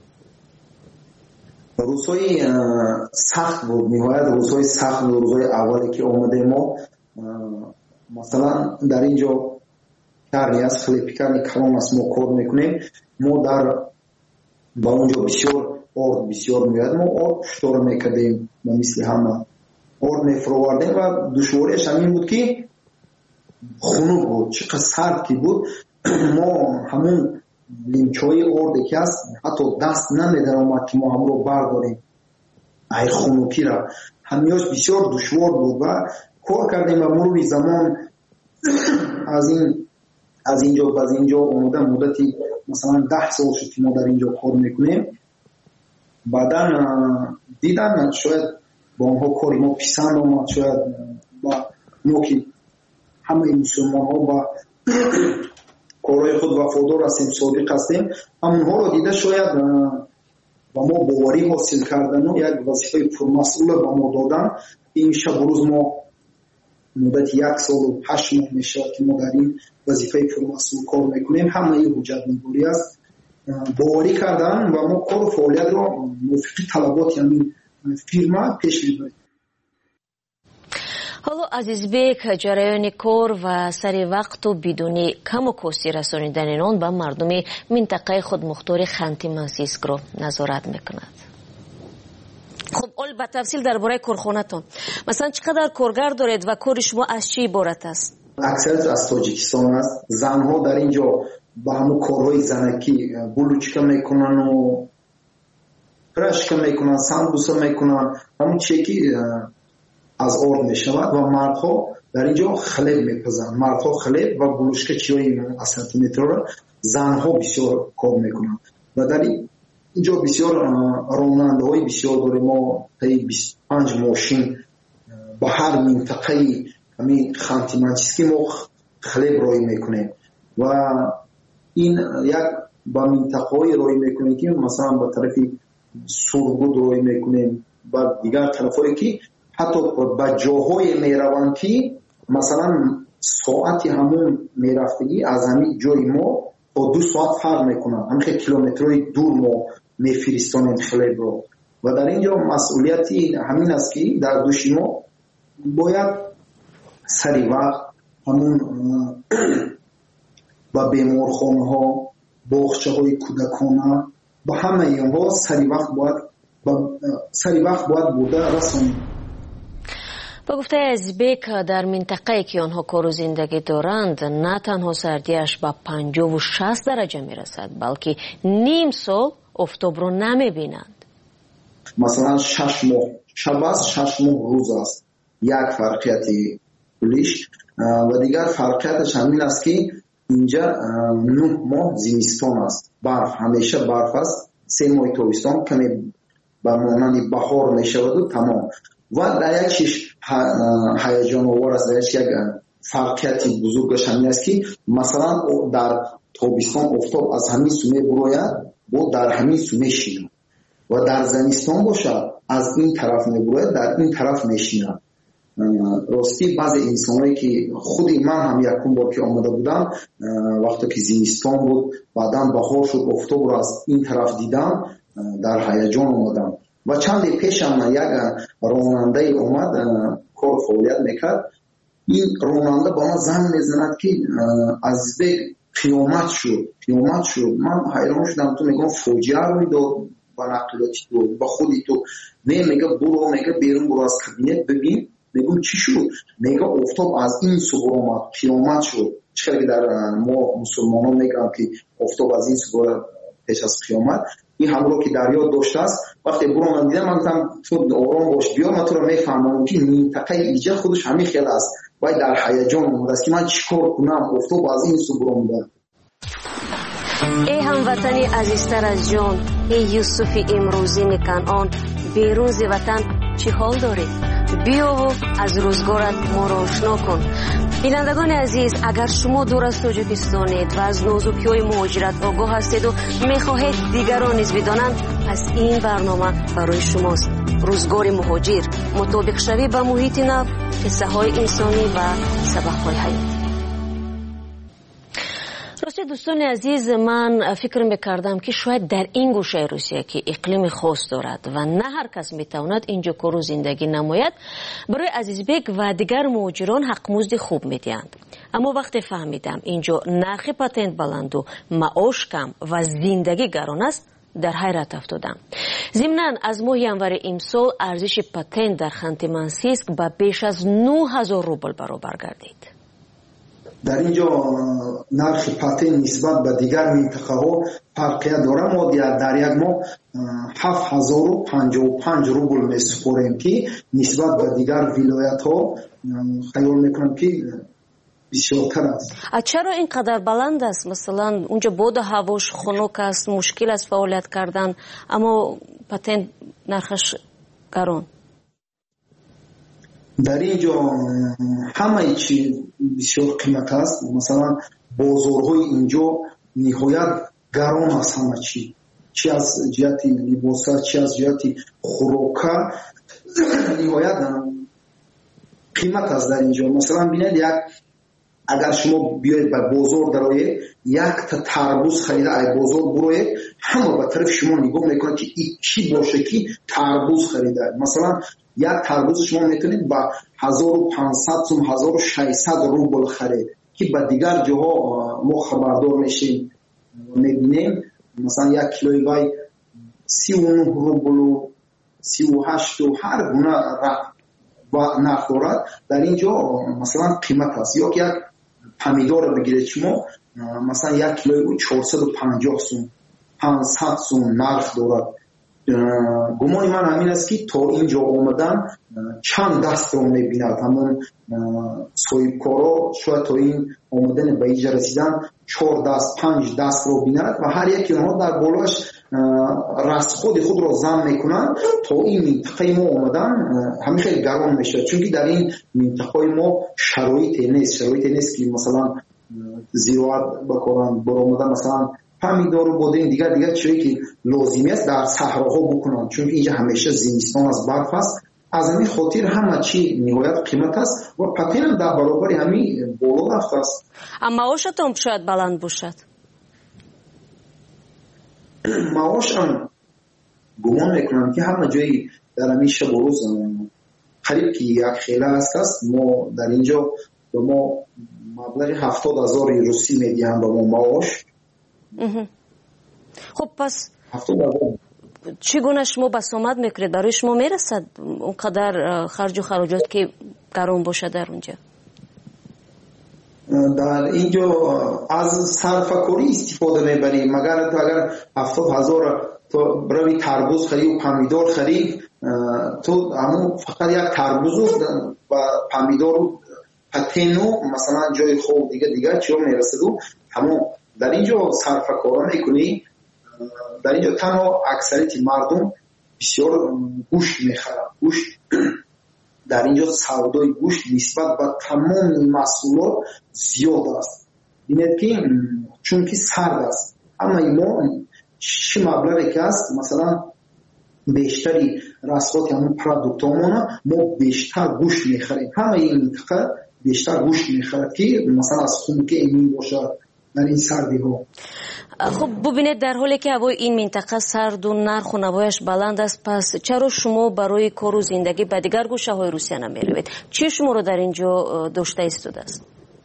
روزهای سخت بود، نهایت روزهای سخت بود. روزهای اولی که آمده ما مثلا در اینجا کاری از خلیپیکانی کلام است ما کار میکنیم. ما در با اونجا بسیار میاد، ما آرد پشتار میکردیم مثل همه آرد میفروردیم و دشواریش همین بود که خنک بود، چقدر سرد که بود. ما همون لیمچای آردی که هست حتی دست نمیدن اومد که ما هم رو برداریم ای خنکی را. همیاش بسیار دشوار بود و کار کردیم و مرور زمان از این از اینجا و از اینجا اومدن مدتی مثلا 10 سال شد که ما در اینجا کار میکنیم. بعدا دیدن شاید با اونها کاری ما پسند آمد، شاید با ما که همه مسلمان ها با کارهای خود وفادار هستیم، صادق هستیم، همونها رو دیده شاید با ما باوری حاصل کردن و یک وظیفه پرمسئول با ما دادن. این شب روز ما مدت 1 سال و 8 ماه میشه که ما در این وظیفه پرمسئول کار میکنیم. همه این حجت نگاری است، باوری کردن و ما کار و فعالیت رو موافق طلبات یعنی فیرما پیش میبریم. حالا عزیزبек ҷараёни кор ва сари вақту бидуни каму кости расонидани он ба мардуми минтақаи худмухтори Ханти Мансийскро назорат мекунад. خب اول با تفصیل درباره کارخانه‌تون، مثلا چقدر کارگر دارید و کار شما از چی عبارت است؟ اکثریت از تاجیکستان است. زنها در اینجا با همون کارهای زنکی بلوچکه میکنن و پرشکه میکنن، سمبوسه میکنن، همون چیکی از آرد میشود و مردها در اینجا خلب میپزن. مردها خلب و بلوچکه چیای سانتیمتر را، زنها بسیار کار میکنن و در اینجا بسیار راننده های بسیار داریم. ما تایی 25 ماشین با هر منطقه همین خانتی منسیسکی ما خلب رای میکنیم و این یک با منطقه های رای میکنیم که مثلا با طرف سرگود رای میکنیم، با دیگر طرف هایی که حتی با جاهای میروند که مثلا ساعتی همون میرفتگی از همین جای ما تا 2 ساعت فرق میکنن، همین کیلومترهای دور ما میفرستانیم خلب رو و در اینجا مسئولیتی همین است که در دوش ما باید سری وقت همون با بیمارخانه ها، باغچه های کودکانه با همه اینها سری وقت باید بوده رسانیم. با گفته عزیزبek در منطقه‌ای که آنها کار و زندگی دارند نه تنها سردیش با 50 و 60 درجه میرسد بلکه نیم سال آفتاب رو نمیبینند. مثلا 6 ماه شب است، 6 ماه روز است. یک فرقیتی کلیش و دیگر فرقیتش همین است که اینجا 9 ماه زمستان است، برف همیشه برف است، 3 ماه تابستان کمی با مانند بهار میشود و تمام. و در یک چیز هیجان آور است، در یک فرقیتی بزرگش همین است که مثلا در تابستان آفتاب از همین سومه براید و در همین سومه شینه و در زمستان باشد از این طرف میبراید در این طرف میشینه. راستی بعضی انسانایی که خودی من هم یکم بار که آمده بودم وقتی که زمستان بود بعدا بهار شد آفتاب رو از این طرف دیدم در هیجان آمدم و چند پیش هم یک راننده اومد کار فعالیت میکرد. این راننده با من زنگ میزند که از قیامت شد. من حیران شدم. تو میگم فوجیه روی داد با نقلاتی تو با خودی تو میگه برو، میگه بیرون برو از کابینت ببین. میگم چی شد؟ میگه آفتاب از این سو آمد، قیامت شد. چرا در ما مسلمان ها میگن که آفتاب از این سو پیش از قیامت. این همون که دریا داشته است. وقتی برو من دیدم من گفتم تو آرام باش بیا، من تو رو میفهمم که منطقه ایجا خودش همین خیال است و در هیجان اومده است که من چیکار کنم، آفتاب از این سو برم. ای هموطنی عزیزتر از جان، ای یوسف امروزی کنعان، بیرون ز وطن چی حال داری؟ بیا و از روزگارت ما را آشنا کن. بینندگان عزیز، اگر شما دور از تاجیکستانید و از نازکی‌های مهاجرت آگاه هستید و می‌خواهید دیگران نیز بدانند، پس این برنامه برای شماست. روزگار مهاجر، مطابق شوی با محیط نو، قصه‌های انسانی و سبق‌های حیاتی. راستی دوستان عزیز، من فکر میکردم که شاید در این گوشه روسیه که اقلیم خاص دارد و نه هر کس میتواند اینجا کار و زندگی نماید، برای عزیزبek و دیگر مهاجران حق مزد خوب میدهند. اما وقتی فهمیدم اینجا نرخ پاتنت بلند و معاش کم و زندگی گران است، در حیرت افتادم. ضمناً از ماه ینور امسال ارزش پاتنت در خانتی منسیسک به بیش از 9000 روبل برابر گردید. در اینجا نرخ پاتنت نسبت به دیگر منطقه ها فرقیت داره. ما در یک ماه 7055 روبل میسپاریم که نسبت به دیگر ولایت ها خیال میکنم که بسیارتر است. چرا اینقدر بلند است؟ مثلا اونجا بود هواش خنک است، مشکل است فعالیت کردن، اما پتن نرخش گران. در اینجا همه چی بسیار قیمت است. مثلا بازارهای اینجا نهایت گران است. همه چی از جهت لباس، چی از جهت خوراک نهایت قیمت است در اینجا. مثلا بینید اگر شما بیاید به بازار درآیید، یک تا تربوز خریده ای بازار بروید، همه به طرف شما نگاه میکنه که این چی باشه که تربوز خریده. مثلا یک تربوز شما میتونید با 1500 سوم 1600 روبل خرید که به دیگر جاها ما خبردار میشیم میبینیم مثلا یک کیلوی وای 39 روبل و 38 و هر گونه و نرخ دارد. در اینجا مثلا قیمت است. یا که یک پمیدار رو بگیرید شما مثلا یک کیلوی 450 سوم 500 سوم نرخ دارد. گمان من همین است که تا اینجا آمدن چند دست رو میبیند. همون صاحبکارا شاید تا این آمدن به اینجا رسیدن 4 دست 5 دست رو بیند و هر یک اونها در بالاش رستخود خود رو زم میکنن تا این منطقه ما آمدن. همین خیلی گران میشه چون که در این منطقه ما شرایط نیست که مثلا زراعت بکنن برآمدن مثلا پمیدار و بادرنگ دیگر چیزی که لازمی است در صحراها بکنن، چون که اینجا همیشه زمستان از برف است. از همین خاطر همه چی نهایت قیمت است و پتن هم در برابر همین بالا رفته است. اما معاشتون شاید بلند باشد. معاش هم گمان میکنم که همه جایی در همین شب و روز قریب که یک خیله است. ما در اینجا به ما مبلغ 70,000 روسی میدهند به ما معاش. خب پس چگونه شما بسامد میکنید؟ برای شما میرسد اونقدر خرج و خراجات که گران باشه در اونجا؟ در اینجا از صرفه‌کاری استفاده میبریم. اگر 70,000 تو بروی تربوز خرید و پمیدار خرید، تو همون فقط یک تربوز و پمیدار و پتنو مثلا جای خوب دیگه چیو میرسد و همون در اینجا صرفه‌کاری میکنی. در اینجا تنها اکثریت مردم بسیار گوشت میخرن. گوشت در اینجا سودای گوشت نسبت به تمام محصولات زیاد است. ببینید که چون که سرد است، اما ما چه مبلغی که است مثلا بیشتری رسوات همون پروداکتامون ما بیشتر گوشت میخریم. همه این منطقه بیشتر گوشت میخرد که مثلا از خونکه ایمین باشد در این سردی ها. خب ببینید در حالی که هوای این منطقه سرد و نرخ و نوایش بلند است، پس چرا شما برای کار و زندگی به دیگر گوشه های روسیه نمیروید؟ چی شما رو در اینجا داشته ایستاده است؟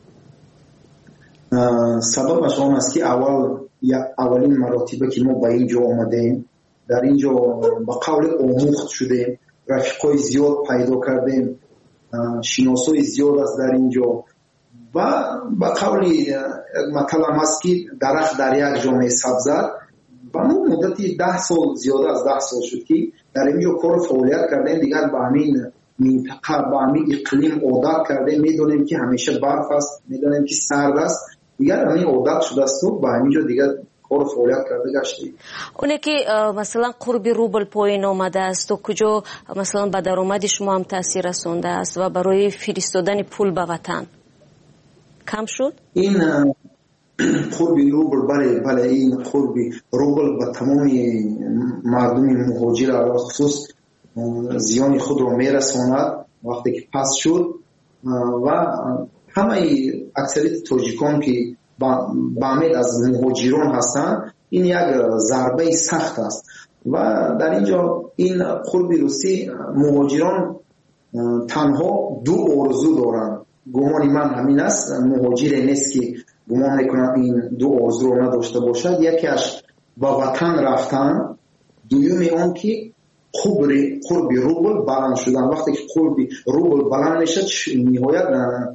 سببش آن است که اولین مراتبه که ما به اینجا آمدیم، در اینجا با قول آموخت شدیم، رفیقای زیاد پیدا کردیم، شناسای زیاد است در اینجا و با قولی مطلب هست که درخت در یک جامعه سبزد و ما مدتی 10 سال زیاده از 10 سال شد که در اینجا کار فعالیت کردیم. دیگر به همین منطقه به همین اقلیم عادت کردیم. میدونیم که همیشه برف است، میدونیم که سرد است، دیگر همین عادت شده است و به همینجا دیگر کار فعالیت کرده گشتیم. اونه که مثلا قرب روبل پایین آمده است و کجا مثلا به درآمد شما هم تاثیر رسونده است و برای فرستادن پول به وطن کم شد؟ این قرب روبل بله این قرب روبل به تمام مردم مهاجر علاوه خصوص زیان خود را میرساند وقتی که پس شد و همه اکثریت تاجیکان که با امید از مهاجران هستند این یک ضربه سخت است و در اینجا این قرب روسی مهاجران تنها 2 آرزو دارند. گمان من همین است، مهاجر نیست که گمان میکنم این 2 آرزو رو نداشته باشد. یکیش با وطن رفتن، دومی اون که قرب روبل بلند شدن. وقتی که قرب روبل بلند میشد نهایت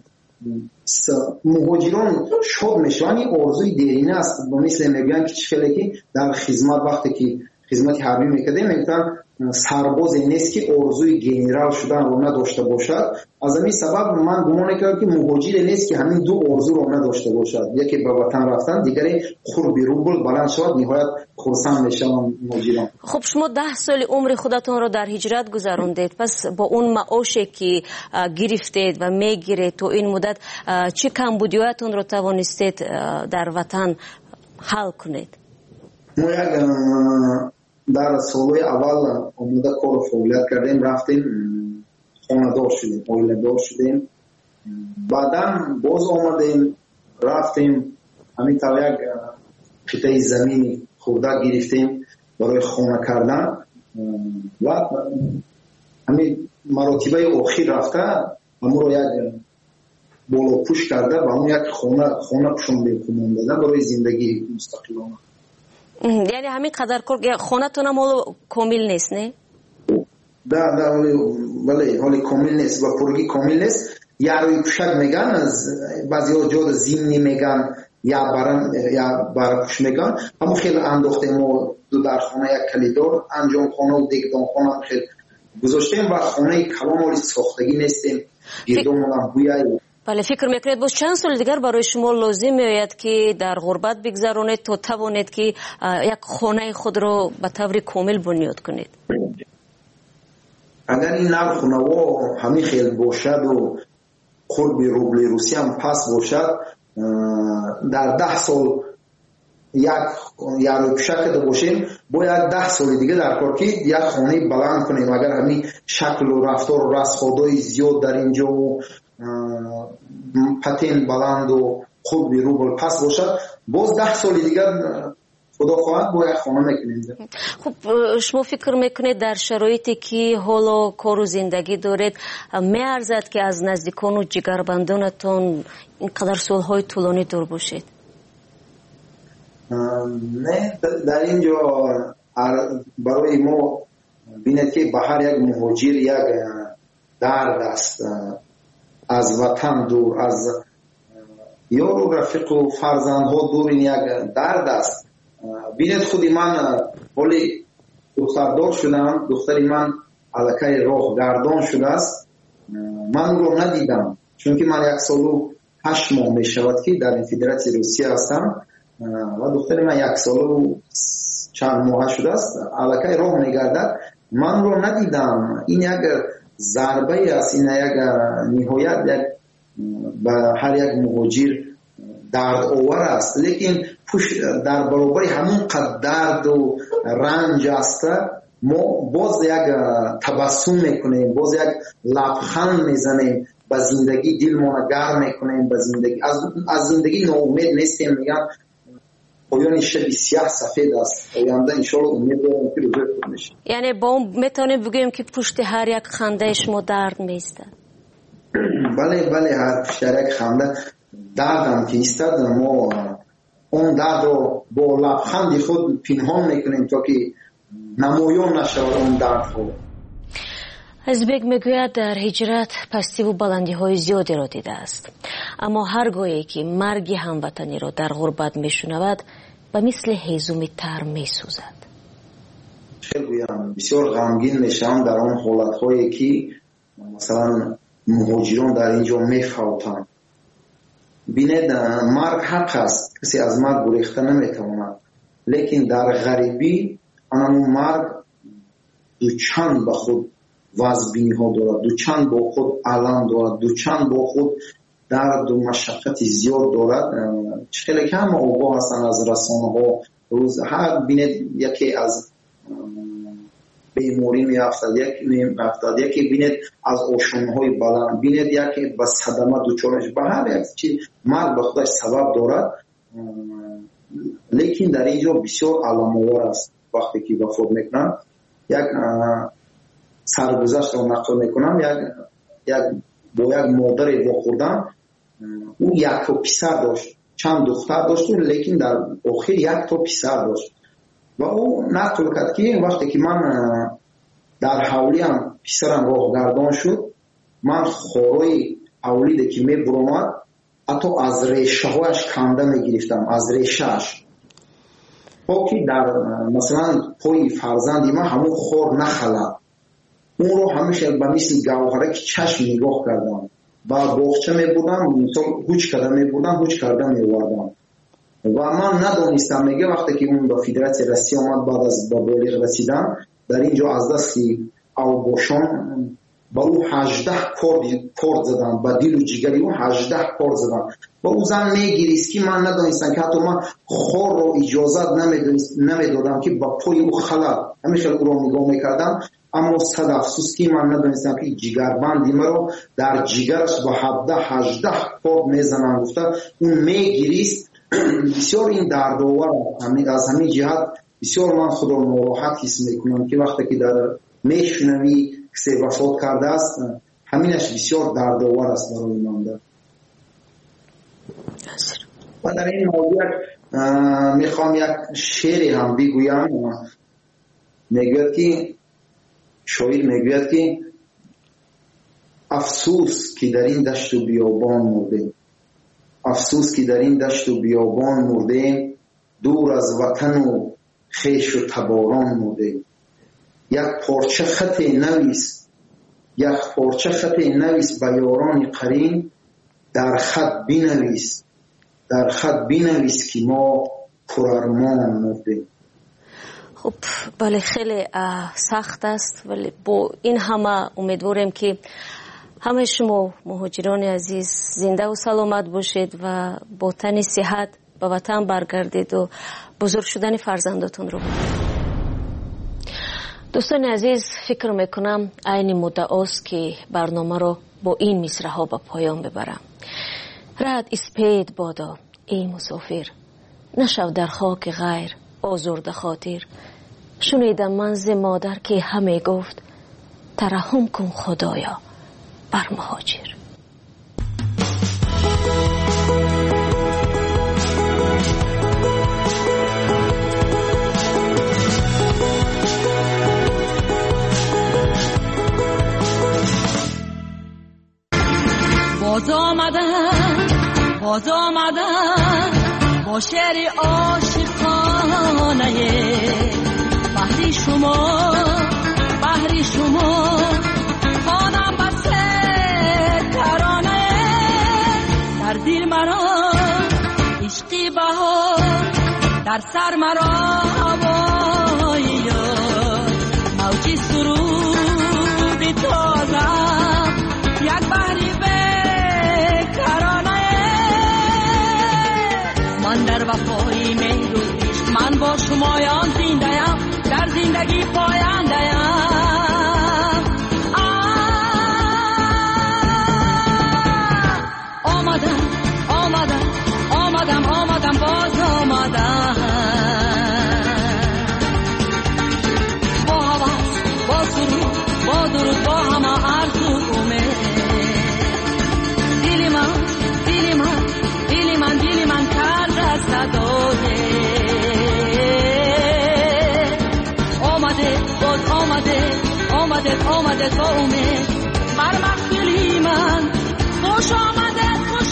مهاجران شاد میشن. این آرزوی دیرینه است. مثل میگن که چه که در خدمت وقتی که خدمت حربی میکردیم میگن سربازی نیست که آرزوی گنرال شدن رو نداشته باشد. از همین سبب من گمان کردم که مهاجر نیست که همین دو آرزو رو نداشته باشد، یکی به وطن رفتن، دیگری قرب روبل بلند شود. نهایت خرسند میشم مهاجران. خب شما 10 سال عمر خودتون رو در هجرت گذراندید، پس با اون معاشی که گرفتید و میگیرید تو این مدت چه کمبودیاتون رو توانستید در وطن حل کنید؟ ما یک در سالهای اول آمده کار فعالیت کردیم، رفتیم خانه دار شدیم، عائله دار شدیم. بعدا باز آمدیم رفتیم همین طور یک قطعه زمین خورده گرفتیم برای خانه کردن و همین مراتبه آخر رفته همون رو یک بالا پوش کرده و همون یک خانه پوشاندیم دادن برای زندگی مستقلانه. یعنی همین قدر خانه تون هم کامل نیست نه؟ بله حالی کامل نیست و پرگی کامل نیست. یا روی پوشک میگن، بعضی ها جاد زمینی میگن یا برپوش میگن. همون خیلی انداختیم و دو در خانه یک کلیدار انجام خانه و دیگدان خانه هم خیلی گذاشتیم و خانه کلام حالی ساختگی نیستیم. گردون هم بویایی. بله فکر میکنید باز چند سال دیگر برای شما لازم میآید که در غربت بگذرانید تا توانید که یک خانه خود رو به طور کامل بنیاد کنید؟ اگر این نوع خانه ها همین خیلی باشد و قرب روبل روسی هم پس باشد، در 10 سال یک روی پوشک باشیم باید 10 سال دیگه در کار که یک خانه بلند کنیم. اگر همین شکل و رفتار و رسخادای زیاد در اینجا و پتین بلند و خوب روبل پس باشد، باز 10 سال دیگر خدا خواهد باید خانه میکنیم. خب شما فکر میکنید در شرایطی که حالا کار و زندگی دارید میارزد که از نزدیکان و جگربندانتون اینقدر سالهای طولانی دور باشید؟ نه، در اینجا برای ما بینید که به هر یک مهاجر یک درد است. از وطن دور، از یار و رفیق و فرزندها دور، این یک درد است. بینید خودی من حالی دختردار شدم، دختری من علکه راه گردان شده است، من رو ندیدم چون که من 1 سال و 8 ماه می شود که در این فدراسیون روسیه هستم و دختری من 1 سال و چند ماه شده است علکه راه می گردد، من رو ندیدم. این یک ضربه است، این یک نهایت به هر یک مهاجر درد آور است. لیکن در برابر همون قدر درد و رنج است ما باز یک تبسم میکنیم، باز یک لبخند میزنیم، به زندگی دل ما گرم میکنیم، به زندگی از زندگی ناامید نیستیم. میگن پایان شب سیاه سفید است، آینده انشالله امید دارم که روزه خوب میشه. یعنی با اون میتونیم بگوییم که پشت هر یک خنده شما درد میسته؟ بله هر پشت هر یک خنده دردم که ایستد، ما اون درد رو با لبخند خود پنهان میکنیم تا که نمایان نشود اون درد خود. ازبک میگوید در هجرت پستی و بلندی های زیادی را دیده است، اما هرگاهی که مرگ هموطنی را در غربت میشنود به مثل هیزم تر میسوزد. خیلی بسیار غمگین میشم در آن حالت هایی که مثلا مهاجران در اینجا میفوتند. بینید مرگ حق است، کسی از مرگ گریخته نمیتواند، لیکن در غریبی اون مرگ دوچند با خود وزبینی ها دارد، دوچند با خود علم دارد، دوچند با خود درد و مشقت زیاد دارد. خیلی کم آگاه هستند از رسانه ها. روز هر بینید یکی از بیماری میافتد، یکی بینید از آشوب‌های بلند، بینید یکی به صدمه دچار میشه. به هر یک چیز مرگ به خودش سبب دارد، لیکن در اینجا بسیار علام‌آور است. وقتی که وفات میکنن یک سرگذشت رو نقل میکنم، با یک مادر واخوردن، او 1 تا پسر داشت، چند دختر داشت، لیکن در آخر 1 تا پسر داشت و او نقل کرد که وقتی که من در حولیم پسرم راه گردان شد، من خورای اولیده که می برامد حتی از ریشه هایش کنده می گرفتم، از ریشهش. که در مثلا پای فرزندی ما همون خور نخلد، اون رو همیشه به مثل گوهره که چشم نگاه کردم و باغچه میبودم، مثلا هوچ کرده میبودم، هوچ کرده میوردم و من ندانستم. میگه وقتی که اون به فدراسیون روسیه آمد بعد از به بالغ رسیدن، در اینجا از دستی اوباشان با او 18 کورد زدن، با دل و جگری او 18 کورد زدن و او زن میگیریست که من ندانستم که حتی من خور رو اجازت نمیدادم که با پای او خلد، همیشه او رو نگاه میکردم. اما صد افسوس که من ندانستم که جگربندی مرا در جگرش با 17-18 کورد میزنن. گفته اون میگیریست. بسیار این دردآور از همین جهت بسیار من خود را ناراحت حس میکنم که وقتی که در میشنوی کسی وفات کرده است، همینش بسیار دردآور است برای من. و در این موضوع میخوام یک شعری هم بگویم. میگوید که شاعر میگوید که افسوس که در این دشت و بیابان مرده، افسوس که در این دشت و بیابان مرده، دور از وطن و خیش و تباران مرده. یک پارچه خط نویس، یک پارچه خط نویس به یاران قرین، در خط بنویس، در خط بنویس که ما پرارمان مرده. خب بله خیلی سخت است، ولی با این همه امیدواریم که همه شما مهاجران عزیز زنده و سلامت باشید و با تن صحت به وطن برگردید و بزرگ شدن فرزنداتون رو ببینید. دوستان عزیز، فکر میکنم عین مدت است که برنامه رو با این مصرع‌ها به پایان ببرم. رد اسپید بادا ای مسافر، نشو در خاک غیر آزرده خاطر. شنیدم من ز مادر که همه گفت، ترحم کن خدایا بر مهاجر. باز آمدن با شعر عاشقانه، بحری شما خانم بسته ترانه. در دل مرا عشقی بهار، در سر مرا هوای یار، موجی سرود تازه یک بحری بیکرانه. من در وفای مهر و عشق، من با شمایان زنده‌ام، در زندگی پاینده‌ام. آمدم باز آمدم، با هوس با سرود با درود با همه آرزو امید. دل من کرده صدای آمده تو امید. بر مقبلی من خوش آمده.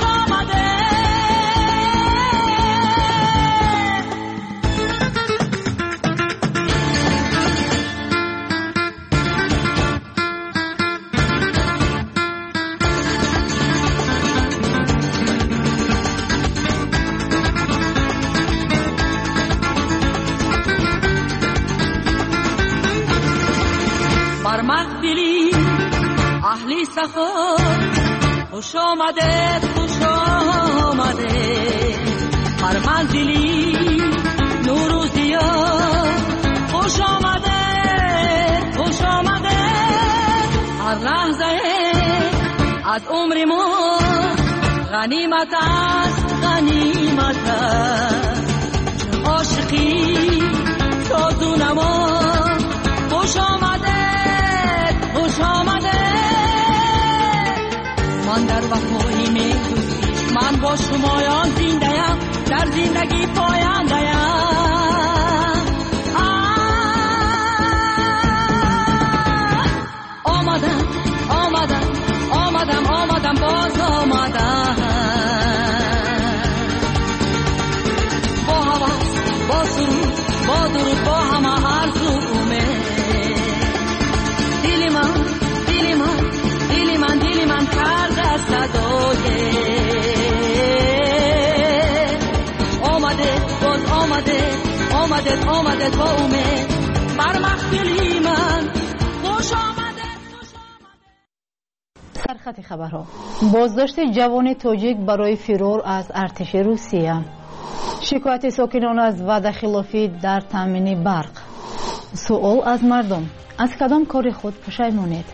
اهلی سفر خوش آمده هر منزلی نوروزیا. خوش آمده هر لحظه از عمر ما غنیمت است چه عاشقی سازو نما. خوش آمده من در وفای می‌دوزی، من با شمایان زنده‌ام، در زندگی پاینده‌ام. آمدم باز آمدم، با هوس با سرود آمدت با امید بر محفلی من خوش آمده. سرخط خبرها. بازداشت جوان تاجیک برای فرار از ارتش روسیه. شکایت ساکنان از وعده خلافی در تامین برق. سوال از مردم: از کدام کار خود پشیمانید؟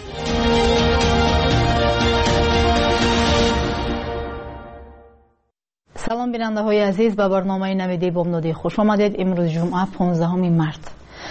سلام بیننده های عزیز، به برنامه نویدی بامدادی خوش آمدید. امروز جمعه 15 مارت.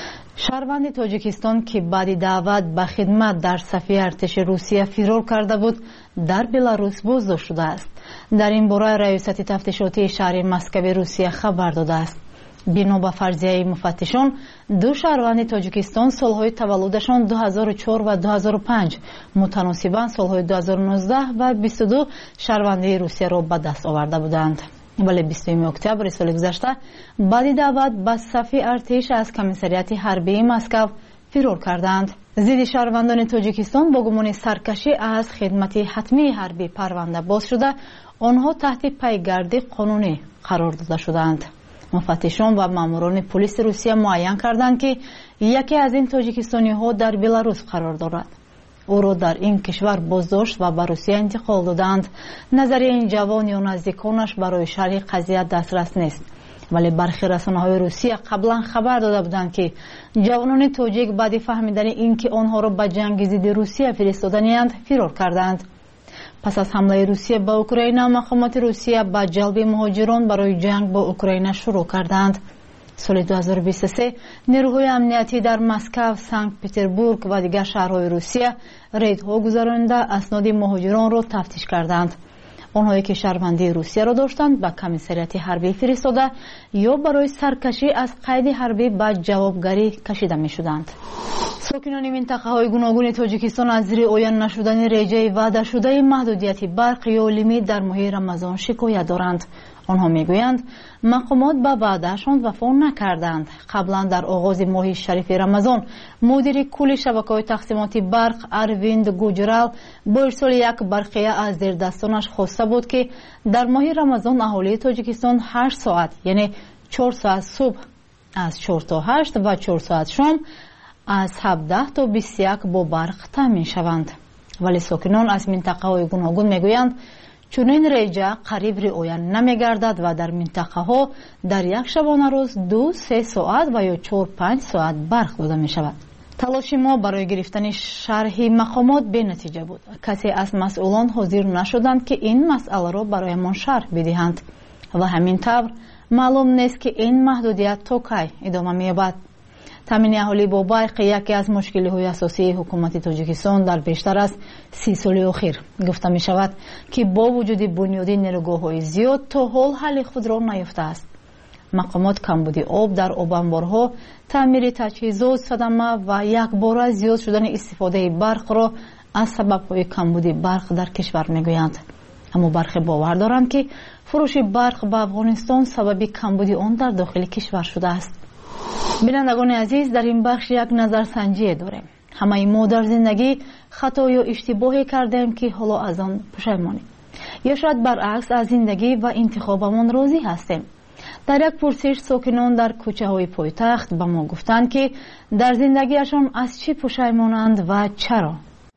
شهروند تاجیکستان که بعد دعوت به خدمت در صف ارتش روسیه فرار کرده بود در بلاروس بازداشت شده است. در این باره ریاست تفتیشاتی شهر مسکو روسیه خبر داده است. بنا به فرضیه مفتشان، دو شهروند تاجیکستان سالهای تولدشان 2004 و 2005 متناسباً سالهای 2019 و 22 شهروندی روسیه را به دست آورده بودند. ولی 20 اکتبر سال گذشته بعد دعوت به صف ارتش از کمیساریات حربی مسکو فرار کردند. ضد شهروندان تاجیکستان با گمان سرکشی از خدمت حتمی حربی پرونده باز شده، آنها تحت پیگرد قانونی قرار داده شدند. مفتشان و ماموران پلیس روسیه معین کردند که یکی از این تاجیکستانی ها در بلاروس قرار دارد. او را در این کشور بازداشت و به روسیه انتقال دادند. نظریه این جوان یا نزدیکانش برای شرح قضیه دسترس نیست، ولی برخی رسانه‌های روسیه قبلا خبر داده بودند که جوانان تاجیک بعد فهمیدن اینکه آنها را به جنگ ضد روسیه فرستاده‌اند فرار کردند. پس از حمله روسیه به اوکراین، مقامات روسیه به جلب مهاجران برای جنگ با اوکراین شروع کردند. سال 2023 نیروهای امنیتی در مسکو، سنت پترزبورگ و دیگر شهرهای روسیه ریدها گذرانده اسناد مهاجران را تفتیش کردند. آنهایی که شهروندی روسیه را داشتند به کمیساریات حربی فرستاده یا برای سرکشی از قید حربی به جوابگری کشیده می شدند. ساکنان منطقه های گوناگون تاجیکستان از رعایت نشدن رجای وعده شده محدودیت برق یا لیمیت در ماه رمضان شکایت دارند. آنها میگویند مقامات به وعدهشان وفا نکردند. قبلا در آغاز ماه شریف رمضان مدیر کل شبکه‌های تقسیمات برق ارویند گوجرال با ارسال یک برقیه از زیر دستانش خواسته بود که در ماه رمضان اهالی تاجیکستان 8 ساعت یعنی 4 ساعت صبح از 4 تا 8 و 4 ساعت شام از 17 تا 21 با برق تامین شوند. ولی ساکنان از منطقه های گوناگون میگویند چنین رجا قریب رعایت نمیگردد و در منطقه ها در یک شبانه روز 2-3 ساعت و یا 4-5 ساعت برق داده می شود. تلاش ما برای گرفتن شرح مقامات به نتیجه بود. کسی از مسئولان حاضر نشدند که این مسئله را برایمان شرح بدهند و همین طور معلوم نیست که این محدودیت تا کی ادامه می‌یابد. تامین اهالی با برق یکی از مشکل‌های اساسی حکومت تاجیکستان در بیشتر از 30 سال اخیر گفته می شود که با وجود بنیادی نیروگاه‌های زیاد تا حال حل خود را نیافته است. مقامات کمبود آب در آب انبارها، تعمیر تجهیزات صدمه و یک بار زیاد شدن استفاده برق را از سبب‌های کمبود برق در کشور می‌گویند. اما برخی باور دارند که فروش برق به افغانستان سبب کمبود آن در داخل کشور شده است. بینندگان عزیز، در این بخش یک نظرسنجی داریم. همه ما در زندگی خطا یا اشتباهی کردیم که حالا از آن پشیمانیم، یا شاید برعکس از زندگی و انتخابمان راضی هستیم. در یک پرسش ساکنان در کوچه های پایتخت به ما گفتند که در زندگیشان از چی پشیمانند و چرا.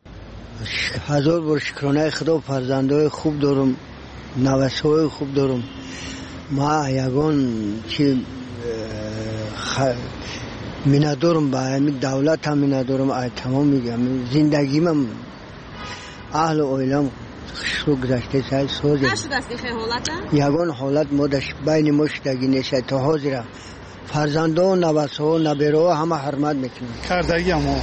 هزار بار شکرانه خدا، فرزندای خوب دارم، نوه‌های خوب دارم. ما یگان چی میندارم با همین دولت هم میندارم. ای تمام میگم زندگی من اهل و عائلم شروع گذشته سال سوزه نشد است این حالت یگان حالت ما داشت بین ما شدگی نشه تا حاضره فرزنده و نوسه و نبیره و همه حرمت میکنن کردگی اما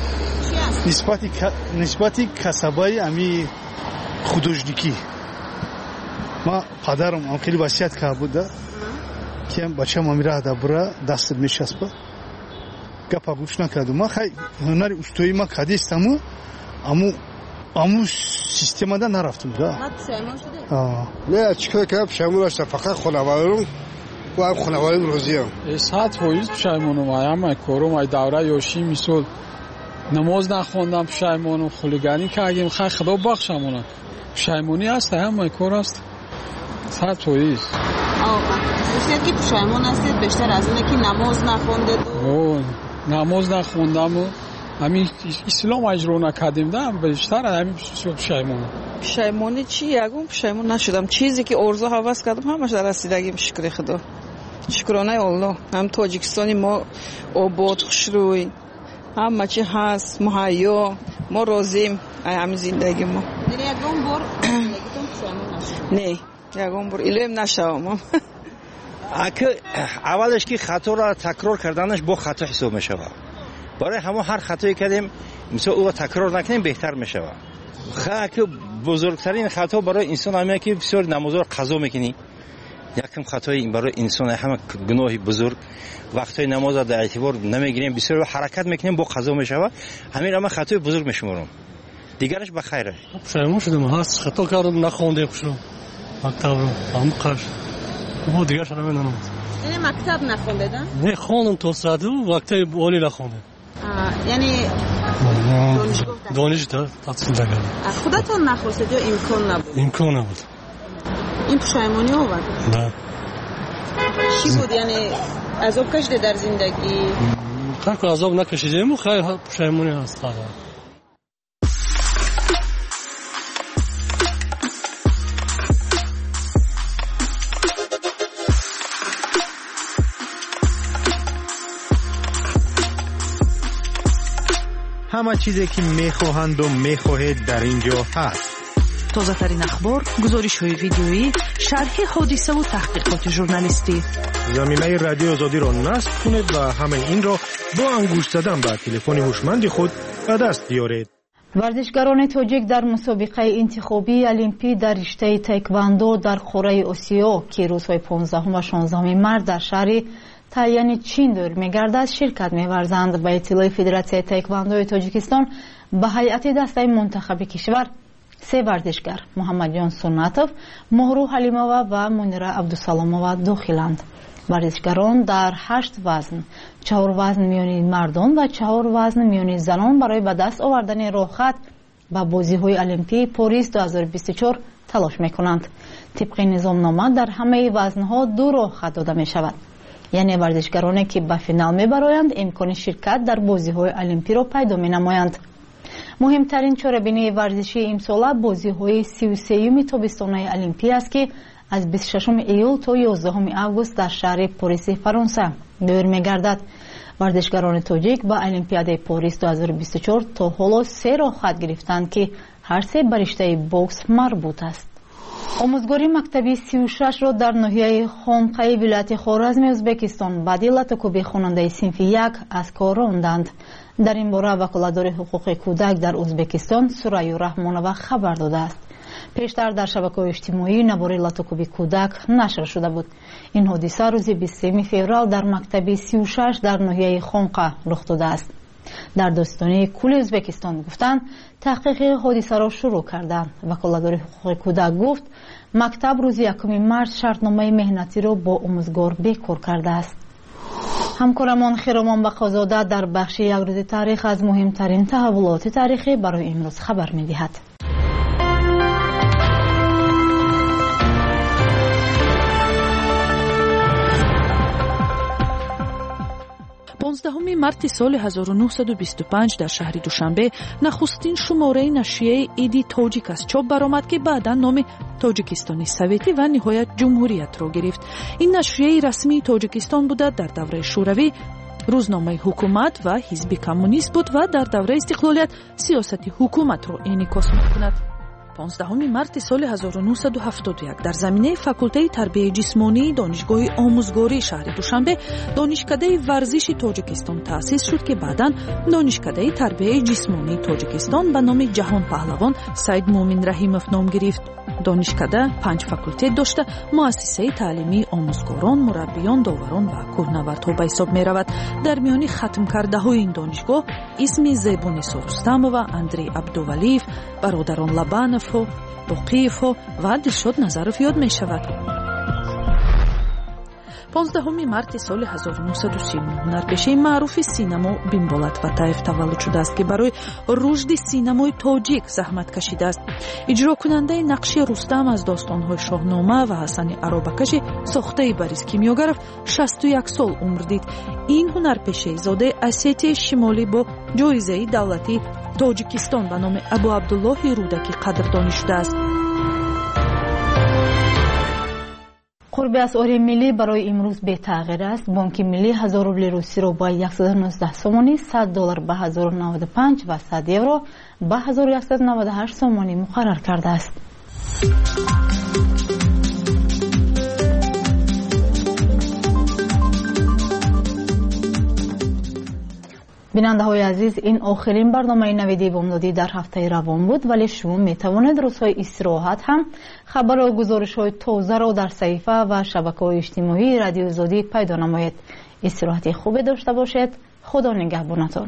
نسبتی کسبای امی خودوجدیکی ما پدرم هم خیلی وصیت کرده بوده که بچه ما میره دبره دست میشسبه گپا گوش نکردم. ما خیلی هنر استوی ما کدیستم امو سیستم دا نرفتم دا. نه چیکار کردم پشیمون هستم فقط خانواده‌ام و هم خانواده‌ام راضیم. صد فایز پشیمونم ایم کارم دوره یاشی میسول نماز نخوندم پشیمونم خلیگانی کردیم خیر خدا بخشمون پشیمونی هست هم کار است صد فایز. گفتید که پشیمون هستید بیشتر از اینه که نماز نخوندید؟ نماز نخوندم و همین اسلام اجرا نکردیم ده بیشتر همین پشیمون. پشیمونی چی؟ یکم پشیمون نشدم. چیزی که آرزو هوس کردم همش در رسیدگیم شکر خدا. شکرانه الله. هم تاجیکستانی ما آباد خوشروی. همه چی هست مهیا. ما راضیم همین زندگی ما. یکم بار زندگیتون پشیمون نشد؟ نه یکم بار علم نشوم. اولش که خطا را تکرار کردنش با خطا حساب می شود. برای همه هر خطایی کردیم مثلا او را تکرار نکنیم بهتر می شود. خطا بزرگترین خطا برای انسان همینه که بسیار نماز را قضا میکنی. یکم خطای برای انسان همه گناه بزرگ وقتی نماز را در اعتبار نمیگیریم بسیار حرکت میکنیم با قضا می شود. همین همه خطای بزرگ میشمارم. دیگرش بخیره. پشیمون شدم هست خطا کردم نخوندم خوشم. مکتب رو عمقش ما دیگه شده نمیدونم. یعنی مکتب نخوندیدن؟ نه خوندم تا صد وقتی اولی نخوندم. یعنی دانشگاه تحصیل کردم. خودتون نخواستید یا امکان نبود؟ امکان نبود. این پشیمانی آورد؟ نه. چی بود یعنی عذاب کشیده در زندگی؟ خیلی عذاب نکشیدیم و خیلی پشیمانی هست. همه چیزی که میخواهند و میخواهید در اینجا هست. تازه ترین اخبار، گزارش های ویدیویی، شرح حادثه و تحقیقات ژورنالیستی. زمینه رادیو آزادی را نصب کنید و همه این را با انگشت زدن به تلفن هوشمند خود به دست بیارید. ورزشکاران تاجیک در مسابقه انتخابی المپی در رشته تایکواندو در قاره آسیا که روزهای 15 و 16 مارس در شهر تایان چین دور می‌گردد شرکت می‌ورزند. به اطلاع فدراسیون تایکواندو تاجیکستان به هیئت دسته منتخب کشور 3 ورزشکار محمد جان سنتوف، مهرو حلیمова و منیره عبدالسلامova داخلند. ورزشکاران در 8 وزن، 4 وزن میانی مردان و 4 وزن میانی زنان برای به دست آوردن راهخط به بازی‌های المپی پاریس 2024 تلاش می‌کنند. طبق نظامنامه در همه وزن‌ها 2 راهخط داده می‌شود. یعنی ورزشکارانی که به فینال میبرایند امکان شرکت در بازی‌های المپی را پیدا می‌نمایند. مهمترین چاره‌بینی ورزشی امسال بازی‌های 33 تابستانی المپی است که از 26 ایول تا 11 آگوست در شهر پاریس فرانسه دور می‌گردد. ورزشکاران تاجیک با المپیاد پاریس 2024 تا حالا 3 راهخط گرفتند که هر 3 به رشته بوکس مربوط است. آموزگاری مکتبی 36 را در ناحیه خانقه ولایت خوارزم ازبکستان بعد لاتوکوبی خواننده صنف 1 از کار راندند. در این باره وکالتدار حقوق کودک در ازبکستان سریا رحمانова خبر داده است. پیشتر در شبکه‌های اجتماعی نباره لاتوکوبی کودک نشر شده بود. این حادثه روز 23 فوریه در مکتبی 36 در ناحیه خانقه رخ داده است. در داستانی کل ازبکستان گفتند تحقیق حادثه را شروع کردند. وکالتدار حقوق کودک گفت مکتب روز 1 مارس شرطنامه مهنتی را با آموزگار بیکار کرده است. همکارمان خیرامان بقازاده در بخش یک روز تاریخ از مهمترین تحولات تاریخی برای امروز خبر می‌دهد. 15 марти соли 1925 дар шаҳри Душанбе нахустин шумораи нашрияи Иди Тоҷик аз чоп баромад ки баъдан номи Тоҷикистони Советӣ ва ниҳоят ҷумҳуриятро гирифт. Ин нашрияи расмии Тоҷикистон буда дар давраи шӯравӣ рӯзномаи ҳукумат ва ҳизби коммунист буд ва дар давраи истиқлолият сиёсати ҳукуматро инъикос мекунад. 15 марти соли 1971 дар заминаи факултаи тарбияи ҷисмонии донишгоҳи омӯзгории шаҳри Душанбе донишкадаи варзиши Тоҷикистон таъсис шуд ки баъдан донишкадаи тарбияи ҷисмонии Тоҷикистон ба номи ҷаҳонпаҳлавон Саид Муъмин Раҳимов ном гирифт. донишкада 5 факултет дошта муассисаи таълимии омӯзгорон, мураббиён, доварон ва кӯҳнавардҳо ба ҳисоб меравад. дар миёни хатмкардаҳои ин донишгоҳ исми Зебунисо Рустамова, Андрей Абдувалиев, бародарон Лабановҳо, Боқиевҳо ва Дилшод Назаров ёд мешавад. 15 марти соли 1939 ҳунарпешаи маъруфи синамо Бимболат Ватаев таваллуд шудааст, ки барои рушди синамои тоҷик заҳмат кашидааст. иҷрокунандаи нақши Рустам аз достонҳои Шоҳнома ва Ҳасани Аробакаши сохтаи Борис Кимёгаров 61 сол умр дид. ин ҳунарпешаи зодаи Осетияи Шимолӣ бо ҷоизаи давлатии Тоҷикистон ба номи Абу Абдуллоҳи Рудакӣ қадрдонӣ шудааст. қурби асъори миллӣ барои имрӯз бетағйир аст. Бонки миллӣ 1000 рубли русиро ба 119 сомонӣ, $100 ба 1095 ва 100 евро ба 1198 сомонӣ муқаррар кардааст. бинандаҳои азиз, ин охирин барномаи навиди бомдодӣ дар ҳафтаи равон буд, вале шумо метавонед рӯзҳои истироҳат ҳам хабару гузоришҳои тозаро дар саҳифа ва шабакаҳои иҷтимоии Радиои Озодӣ пайдо намоед. истироҳати хубе дошта бошед. худо нигаҳбонатон.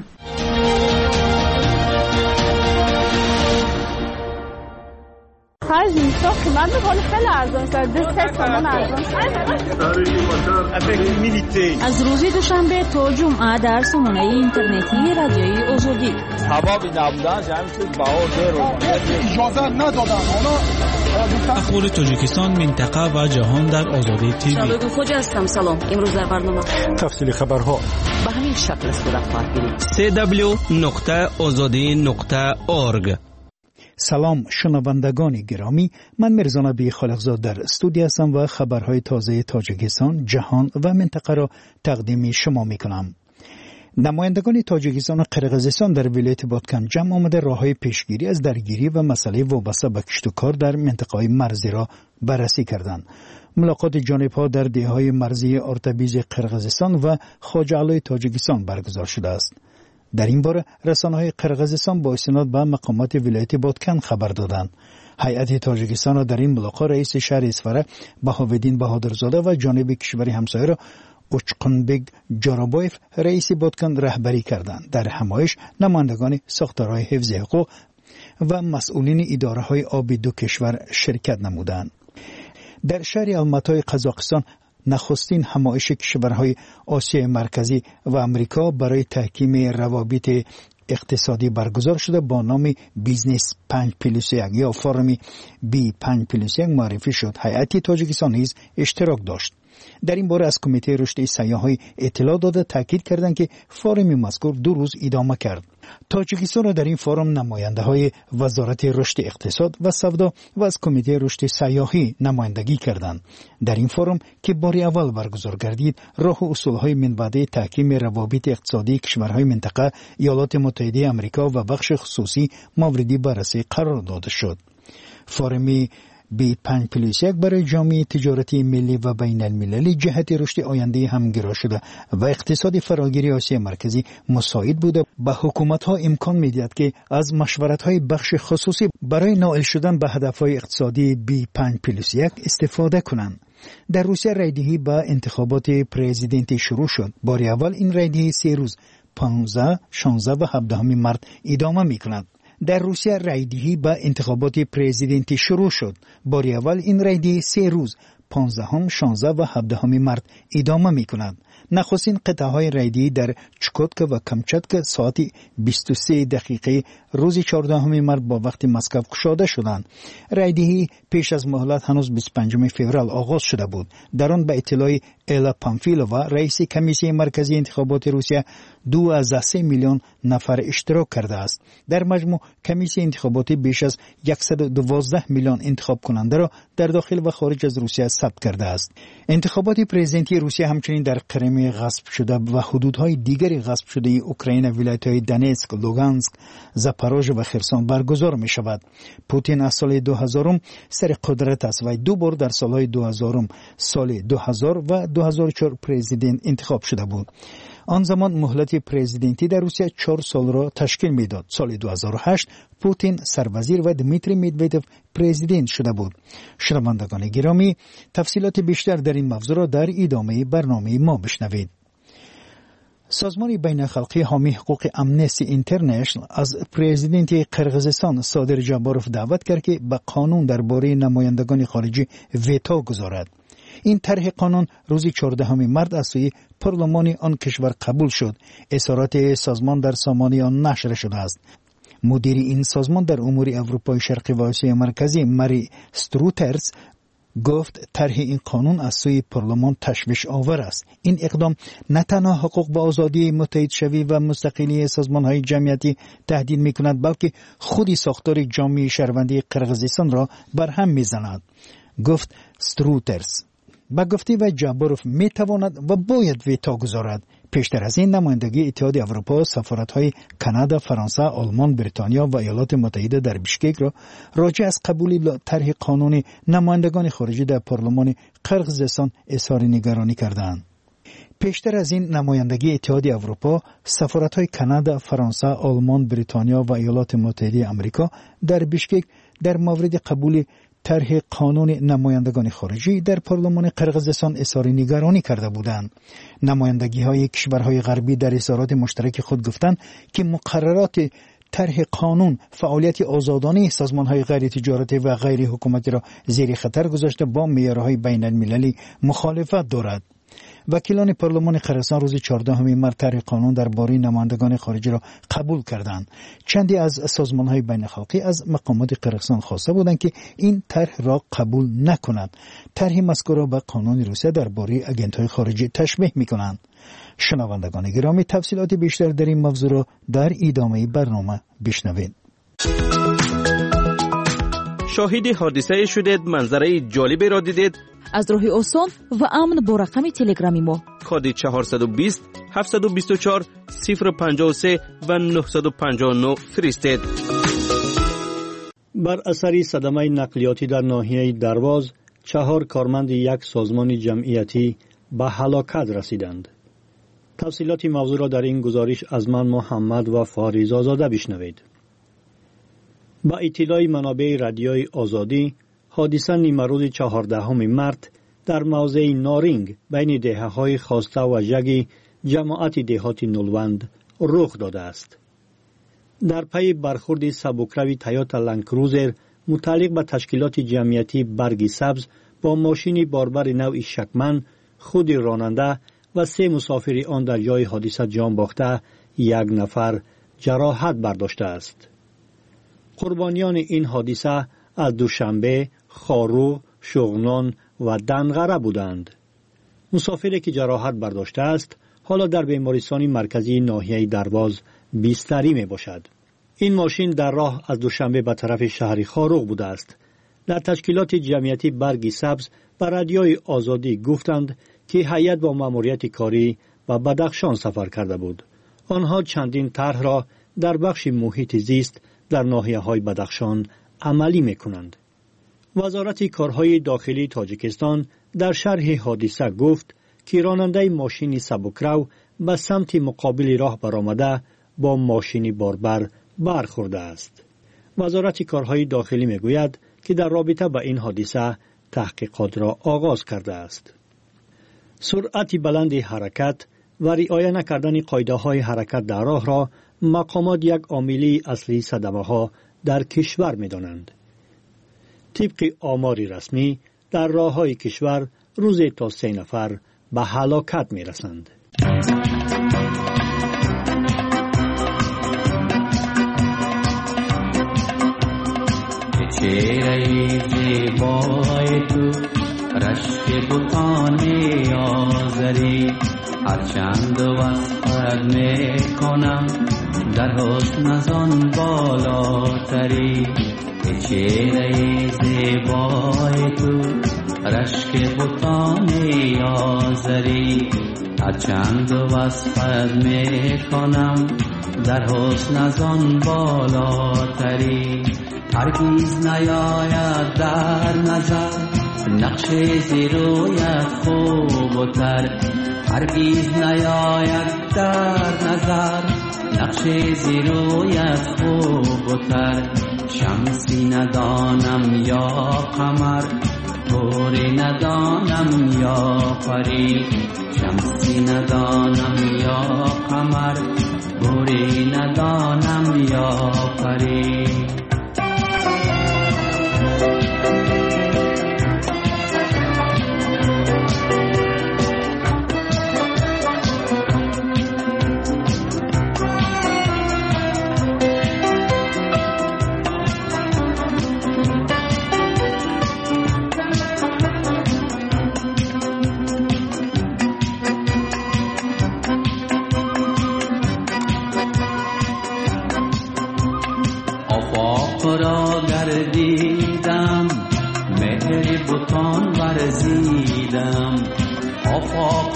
از روز دوشنبه تا جمعه در سامانه اینترنتی رادیوی آزادی. حبابی نبودن جمع شد بهار اجازه ندادن. اخبار تاجیکستان، منطقه و جهان در آزادی تیوی. شالوگو خوجا هستم. سلام. امروز در برنامه تفصیل خبرها به همین شکل صورت خواهد گرفت. www.azadi.org. سلام شنوندگان گرامی، من میرزا نبی خالقزاد در استودیو هستم و خبرهای تازه تاجیکستان، جهان و منطقه را تقدیم شما میکنم. نمایندگان تاجیکستان و قرقیزستان در ولایت بادکن جمع آمده راههای پیشگیری از درگیری و مسئله وابسته به کشت و کار در منطقه‌های مرزی را بررسی کردند. ملاقات جانب‌ها در دهه‌های مرزی آرتابیز قرقیزستان و خواجه علای تاجیکستان برگزار شده است. در این باره رسانه‌های قرقیزستان با استناد به مقامات ولایت بادکن خبر دادند. هیئت تاجیکستان را در این ملاقات رئیس شهر اسفره بهاودین بهادرزاده و جانب کشور همسایه را اوچقنبگ جارابایف رئیس بادکن رهبری کردند. در همایش نمایندگان ساختارهای حفظ حقوق و مسئولین اداره‌های آبی دو کشور شرکت نمودند. در شهر الماتای قزاقستان نخستین همایش کشورهای آسیای مرکزی و امریکا برای تحکیم روابط اقتصادی برگزار شده با نام بیزنس 5+1 یا فرمی B5+1 معرفی شد. هیئت تاجیکستان نیز اشتراک داشت. در این باره از کمیته رشد سیاحی اطلاع داده تاکید کردند که فورم مذکور 2 روز ادامه کرد. تاجیکستان را در این فورم نماینده های وزارت رشد اقتصاد و سودا و از کمیته رشد سیاحی نمایندگی کردند. در این فورم که بار اول برگزار گردید، راه و اصول های من بعد تحکیم روابط اقتصادی کشورهای منطقه، ایالات متحده آمریکا و بخش خصوصی موردی بررسی قرار داده شد. فورم B5+1 برای جامعه تجارتی ملی و بین المللی جهت رشد آینده همگرا شده و اقتصاد فراگیری آسیا مرکزی مساعد بوده. به حکومت‌ها امکان می‌دهد که از مشورت‌های بخش خصوصی برای نائل شدن به هدف‌های اقتصادی B5+1 استفاده کنند. در روسیه رایدهی به انتخابات پرزیدنتی شروع شد. بار اول این رایدهی 3 روز 15, 16 و 17 مارت ادامه می‌کند. در روسیه رایدهی به انتخابات پرزیدنتی شروع شد. بار اول این رایدهی 3 روز 15, 16 و 17 مارت ادامه می‌کند. نخستین قطعه‌های رایدهی در چکوتکا و کامچاتکا ساعت 23 دقیقه روز 14 مارت با وقت مسکو گشوده شدند. رایدهی پیش از مهلت هنوز 25 فوریه آغاز شده بود. در آن به اطلاع الا پامفیلووا رئیس کمیسیون مرکزی انتخابات روسیه 2.3 میلیون نفر اشتراک کرده است. در مجموع کمیسیون انتخاباتی بیش از 112 میلیون انتخاب کننده را در داخل و خارج از روسیه ثبت کرده است. انتخابات پرزیدنتی روسیه همچنین در کریم غصب شده و حدودهای دیگری غصب شده اوکراین، ولایت‌های دونتسک، لوگانسک، زاپاروژه و خرسون برگزار می شود. پوتین از سال 2000 سر قدرت است و 2 بار در سالهای 2000 سال 2000 و 2004 پرزیدنت انتخاب شده بود. آن زمان مهلت پرزیدنتی در روسیه 4 سال را تشکیل میداد. سال 2008 پوتین سروزیر و دمیتری مدودوف پرزیدنت شده بود. شنوندگان گرامی، تفصیلات بیشتر در این موضوع را در ادامه برنامه ما بشنوید. سازمان بین‌الخلقی حامی حقوق امنستی اینترنشنال از پرزیدنت قرقیزستان صادر جاباروف دعوت کرد که به قانون درباره نمایندگان خارجی ویتو گذارد. این طرح قانون روز 14 مارس از سوی پارلمان آن کشور قبول شد. اظهارات سازمان در سامانه آن نشر شده است. مدیر این سازمان در امور اروپای شرقی و آسیای مرکزی ماری استروترز گفت طرح این قانون از سوی پارلمان تشویش آور است. این اقدام نه تنها حقوق و آزادی متحد شوی و مستقلی سازمان‌های جمعیتی تهدید می‌کند، بلکه خود ساختار جامعه شهروندی قرقیزستان را برهم می‌زند، گفت استروترز. با گفته و جابروف می‌تواند و باید ویتو گذارد. پیشتر از این نمایندگی اتحاد اروپا سفارت‌های کانادا، فرانسه، آلمان، بریتانیا و ایالات متحده در بیشکک را راجع از قبول طرح قانون نمایندگان خارجی در پارلمان قرقیزستان اظهار نگرانی کردند. پیشتر از این نمایندگی اتحاد اروپا سفارت‌های کانادا، فرانسه، آلمان، بریتانیا و ایالات متحده آمریکا در بیشکک در مورد قبول طرح قانون نمایندگان خارجی در پارلمان قرقیزستان اظهار نگرانی کرده بودند. نمایندگی‌های کشورهای غربی در اظهارات مشترک خود گفتند که مقررات طرح قانون فعالیت آزادانه سازمان‌های غیر تجارتی و غیر حکومتی را زیر خطر گذاشته با معیارهای بین‌المللی مخالفت دارد. وکیلان پارلمان قرقیزستان روز 14 مارس طرح قانون درباره نمایندگان خارجی را قبول کردند. چندی از سازمان‌های بین‌الخلقی از مقامات قرقیزستان خواسته بودند که این طرح را قبول نکنند. طرح مذکور را به قانون روسیه درباره آژانس‌های خارجی تشبیه می‌کنند. شنوندگان گرامی، تفصیلات بیشتر در این موضوع را در ادامه برنامه بشنوید. شاهد حادثه شدید، منظره جالبی را دیدید؟ از راه آسان و امن با رقم تلگرامی ما کد 420 724 053 و 959 فرستید. بر اثر صدمه نقلیاتی در ناحیه درواز 4 کارمند یک سازمان جمعیتی به هلاکت رسیدند. تفصیلات موضوع را در این گزارش از من محمد و فاریز آزاده بشنوید. با اطلاع منابع رادیوی آزادی، حادثه نیمروز 14 مارس در موضع نارنگ بین دهه‌های خواسته و ژگی جماعت دهات نولوند رخ داده است. در پی برخورد سبکروی تویوتا لند کروزر متعلق به تشکیلات جمعیتی برگ سبز با ماشین باربر نوع شکمن، خود راننده و 3 مسافر آن در جای حادثه جان باخته، 1 نفر جراحت برداشته است. قربانیان این حادثه از دوشنبه، خارو، شغنان و دنغره بودند. مسافری که جراحت برداشته است حالا در بیمارستان مرکزی ناحیه درواز بستری می باشد. این ماشین در راه از دوشنبه به طرف شهر خاروق بوده است. در تشکیلات جمعیتی برگ سبز به رادیوی آزادی گفتند که هیئت با مأموریت کاری به بدخشان سفر کرده بود. آنها چندین طرح را در بخش محیط زیست در ناحیه‌های بدخشان عملی می‌کنند. وزارت کارهای داخلی تاجیکستان در شرح حادثه گفت که راننده ماشین سبکرو به سمت مقابل راه برآمده با ماشین باربر برخورده است. وزارت کارهای داخلی می‌گوید که در رابطه با این حادثه تحقیقات را آغاز کرده است. سرعت بلند حرکت و رعایت نکردن قاعده‌های حرکت در راه را مقامات یک عامل اصلی صدمه‌ها در کشور می‌دانند. طبق آماری رسمی در راه‌های کشور روزی تا 3 نفر به هلاکت می‌رسند. چهره زیبای تو رشک بوتان آذری هرچند وصفت میکنم در حسن از آن بالاتری. چهره زیبای تو رشک بوتان آذری هرچند وصفت میکنم در حسن از آن بالاتری. هرگیز نیاید در نظر نقش زیرویت خوب و تر. هرگیز نیاید در نظر نقش زیرویت خوب و تر. شمسی ندانم یا قمر گوری ندانم یا پری. شمسی ندانم یا قمر گوری ندانم یا پری.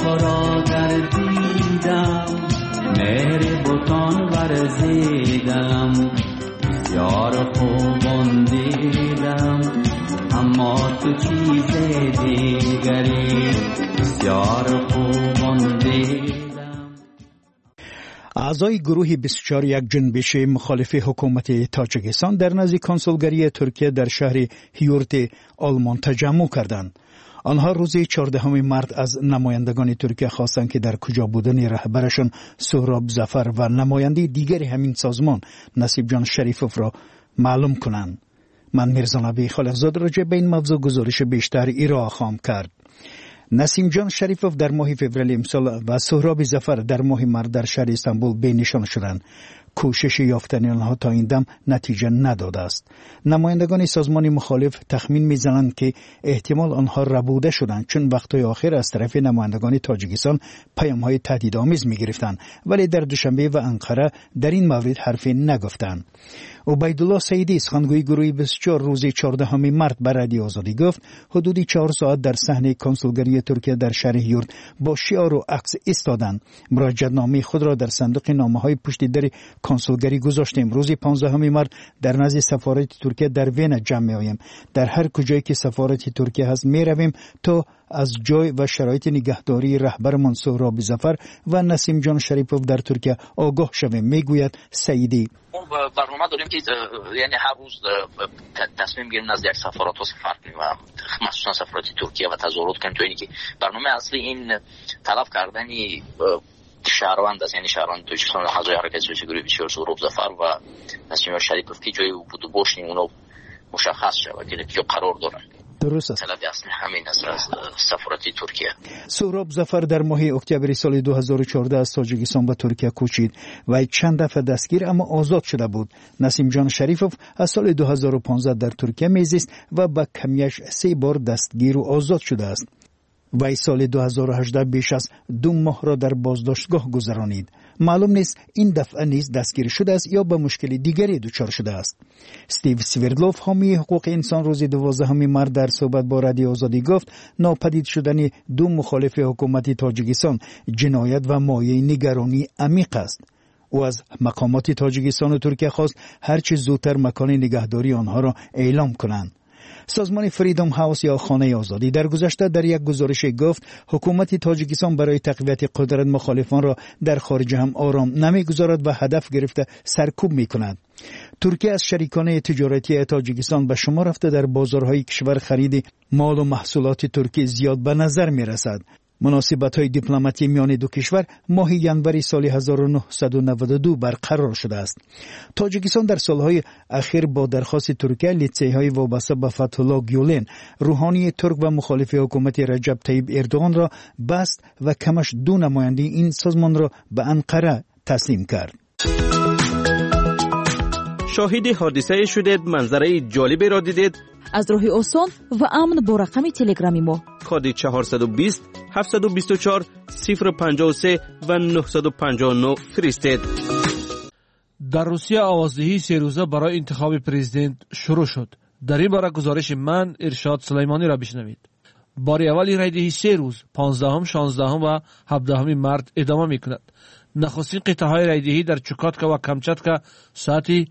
را گردیدم مهر بتان ورزیدم بسیار خوبان دیدم اما تو چیز دیگری بسیار خوبان دیدم. اعضای گروه 24 یک جنبش مخالف حکومت تاجیکستان در نزد کنسولگری ترکیه در شهر هیورت آلمان تجمع کردند. آنها روز 14 مارت از نمایندگان ترکیه خواستند که در کجا بودن رهبرشان سهراب ظفر و نماینده دیگر همین سازمان نصیب جان شریفوف را معلوم کنند. من میرزا نبی خالقزاد راجع به این موضوع گزارش بیشتر ارائه خواهم کرد. نسیم جان شریفوف در ماه فوریه امسال و سهراب ظفر در ماه مارس در شهر استانبول بینشان شدند. کوشش یافتن آنها تا این دم نتیجه نداده است. نمایندگان سازمان مخالف تخمین می‌زنند که احتمال آنها ربوده شدند، چون وقتهای آخر از طرف نمایندگان تاجیکستان پیام‌های تهدیدآمیز می‌گرفتند، ولی در دوشنبه و انقره در این مورد حرفی نگفتند. عبیدالله سیدی سخنگوی گروه 24 روز 14 مارس به رادیو آزادی گفت حدود 4 ساعت در صحنه کنسولگری ترکیه در شهر هیورت با شعار و عکس ایستادند. مراجعه‌نامه خود را در صندوق نامه‌های پشت در کنسولگری گذاشتیم. روز 15 مارس در نزد سفارت ترکیه در وین جمع می‌آییم. در هر کجایی که سفارت ترکیه هست می‌رویم تا از جای و شرایط نگهداری رهبرمان سهراب ظفر و نسیم جان شریفوف در ترکیه آگاه شویم، میگوید سعیدی. برنامه داریم که یعنی هر روز تصمیم میگیریم از یک سفارات ها سفر کنیم و مخصوصا سفارت ترکیه و تظاهرات کنیم، تو اینی که برنامه اصلی این طلب کردنی شهروند است، یعنی شهروند تاجیکستان اعضای حرکت سیاسی گروه 24 سهراب ظفر و نسیم جان شریفوف که جای بود و باشیم اونا مشخص شود که کجا قرار دارن. درست است. طلب اصلی همین است از سفارت ترکیه. سهراب ظفر در ماه اکتبر سال 2014 از تاجیکستان به ترکیه کوچید و چند دفعه دستگیر اما آزاد شده بود. نسیم جان شریفوف از سال 2015 در ترکیه میزیست و با کمیش 3 بار دستگیر و آزاد شده است. وی سال 2018 بیش از 2 ماه را در بازداشتگاه گذرانید. معلوم نیست این دفعه نیز دستگیر شده است یا به مشکل دیگری دچار شده است. استیو سویردلوف حامی حقوق انسان روز 12 مارس در صحبت با رادیو آزادی گفت ناپدید شدن 2 مخالف حکومت تاجیکستان جنایت و مایه نگرانی عمیق است. او از مقامات تاجیکستان و ترکیه خواست هرچه زودتر مکان نگهداری آنها را اعلام کنند. سازمان فریدم هاوس یا خانه آزادی در گذشته در یک گزارش گفت حکومت تاجیکستان برای تقویت قدرت مخالفان را در خارج هم آرام نمیگذارد و هدف گرفته سرکوب میکند. ترکیه از شریکان تجارتی تاجیکستان به شما رفته در بازارهای کشور خرید مال و محصولات ترکی زیاد به نظر میرسد. مناسبت‌های دیپلماتی میان دو کشور ماه ینوری سال 1992 برقرار شده است. تاجیکستان در سالهای اخیر با درخواست ترکیه لیتسی‌های وابسته به فتح الله گیولن روحانی ترک و مخالف حکومت رجب طیب اردوغان را بست و کمش 2 نماینده این سازمان را به انقره تسلیم کرد. شاهد حادثه شدید، منظره جالبی را دیدید؟ از راه آسان و امن با رقم تلگرامی ما کد 420 724 053 و 959 فرستید. در روسیه آوازدهی 3 روزه برای انتخاب پرزیدنت شروع شد. در این باره گزارش من ارشاد سلیمانی را بشنوید. بار اول رایدهی 3 روز 15 16 و 17 مارس ادامه میکند. نخستین قطعه های رایدهی در چوکاتکا و کامچاتکا ساعتی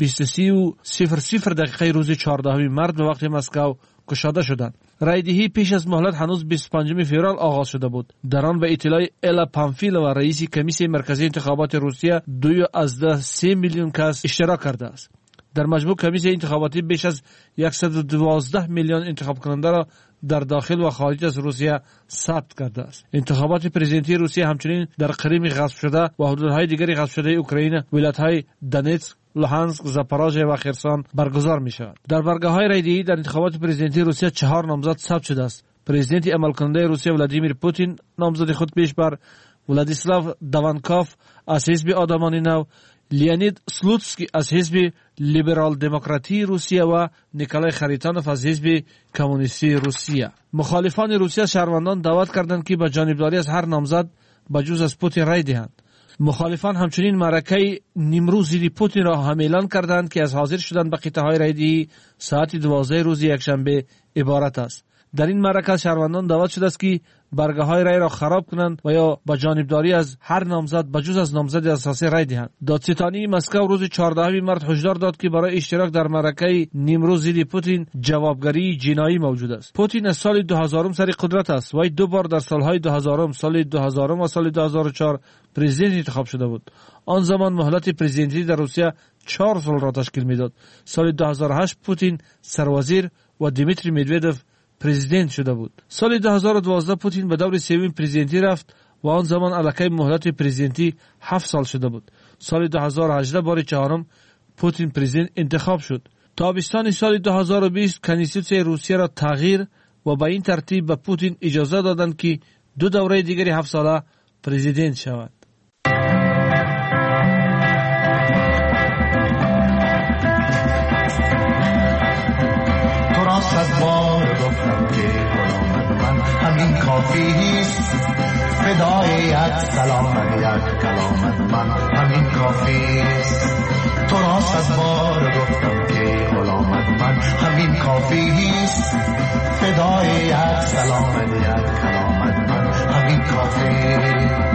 23:00 روز 14 مارس به وقت مسکو گشاده شدند. رایدهی پیش از مهلت هنوز 25 فوریه آغاز شده بود. در آن به اطلاع الا پامفیلووا رئیس کمیسیون مرکزی انتخابات روسیه 2.3 میلیون کس اشتراک کرده است. در مجموع کمیسیون انتخاباتی بیش از 112 میلیون انتخاب کننده را در داخل و خارج از روسیه ثبت کرده است. انتخابات پرزیدنتی روسیه همچنین در کریم غصب شده و حدودهای دیگری غصب شده اوکراین، ولایت‌های دونتسک، لوهانسک، زاپاروژه و خرسون برگزار می شود. در برگه‌های رایدهی در انتخابات پرزیدنتی روسیه 4 نامزد ثبت شده است. پرزیدنت عملکننده روسیه ولادیمیر پوتین نامزد خود پیش بر ولادیسلاو داوانکوف از حزب آدمانی نو، لیونید سلوتسکی از حزب لیبرال دموکراتی روسیه و نیکولای خریتانوف از حزب کمونیستی روسیه. مخالفان روسیه شهروندان دعوت کردند که به جانبداری از هر نامزد بجز از پوتین رای دهند. مخالفان همچنین معرکه نیمروز ضد پوتین را هم اعلان کردند که از حاضر شدن به قطعه‌های رایدهی ساعت 12 روز یکشنبه عبارت است. در این معرکه شهروندان دعوت شده است که برگه‌های رای را خراب کنند و یا به جانبداری از هر نامزد بجز از نامزد اساسی رای دهند. دادستانی مسکو روز 14 مارس هشدار داد که برای اشتراک در معرکه نیمروز ضد پوتین جوابگری جنایی موجود است. پوتین از سال 2000 سر قدرت است و دو بار در سالهای 2000 و سال 2004 پرزیدنت انتخاب شده بود. آن زمان مهلت پرزیدنتی در روسیه 4 سال را تشکیل میداد. سال 2008 پوتین سروازیر و دیمیتری مدودوف پرزیدنت شده بود. سال 2012 پوتین به دور سوم پرزیدنتی رفت و آن زمان الکی مهلت پرزیدنتی 7 سال شده بود. سال 2018 بار چهارم پوتین پرزیدنت انتخاب شد. تابستان سال 2020 کنستیتوسیون روسیه را تغییر و به این ترتیب به پوتین اجازه دادند که 2 دوره دیگری 7 ساله پرزیدنت شود. صد بار گفتم که غلام من همین کافیست، فدای یک سلام یک کلام من همین کافیست. تو را صد بار گفتم که غلام من همین کافیست، فدای یک سلام یک کلام من همین کافیست.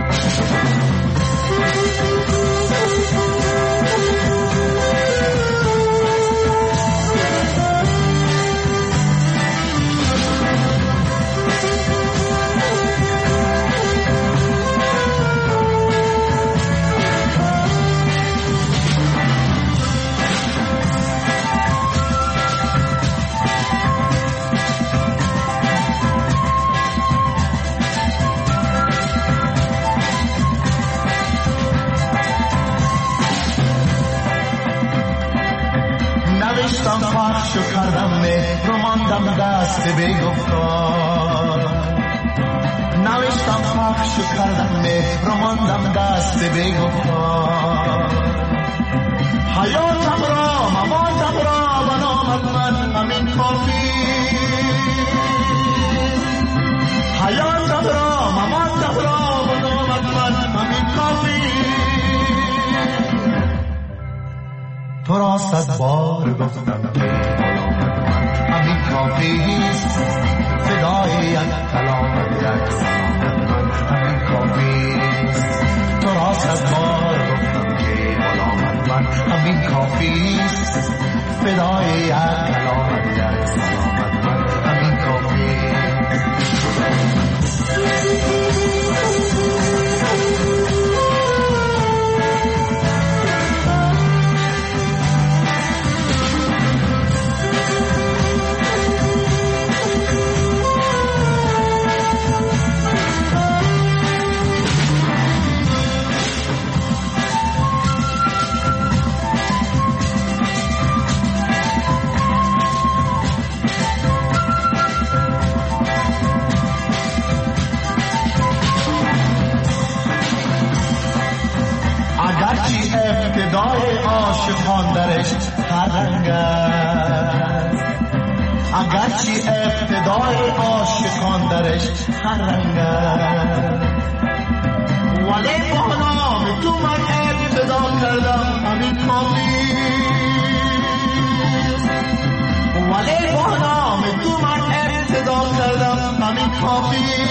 پخش کردم مهر رو ماندم دست بی‌گفتار، نوشتم پخش کردم مهر رو ماندم دست بی‌گفتار. حیاتم را مماتم را به نامت من همین کافی، حیاتم را مماتم را به نامت من همین کافی. تو را 100 بار گفتم که غلامت من همین کافیست، فدای یک کلامت یک سلامت من همین کافیست. تو را 100 بار گفتم که غلامت من همین کافیست، فدای یک کلامت یک سلامت من همین کافیست. ابتدای عاشقان درش هر رنگ است، اگرچه ابتدای عاشقان درش هر رنگ است، ولی با نام تو من ابتدا کردم همین کافی، ولی با نام تو من ابتدا کردم همین کافی.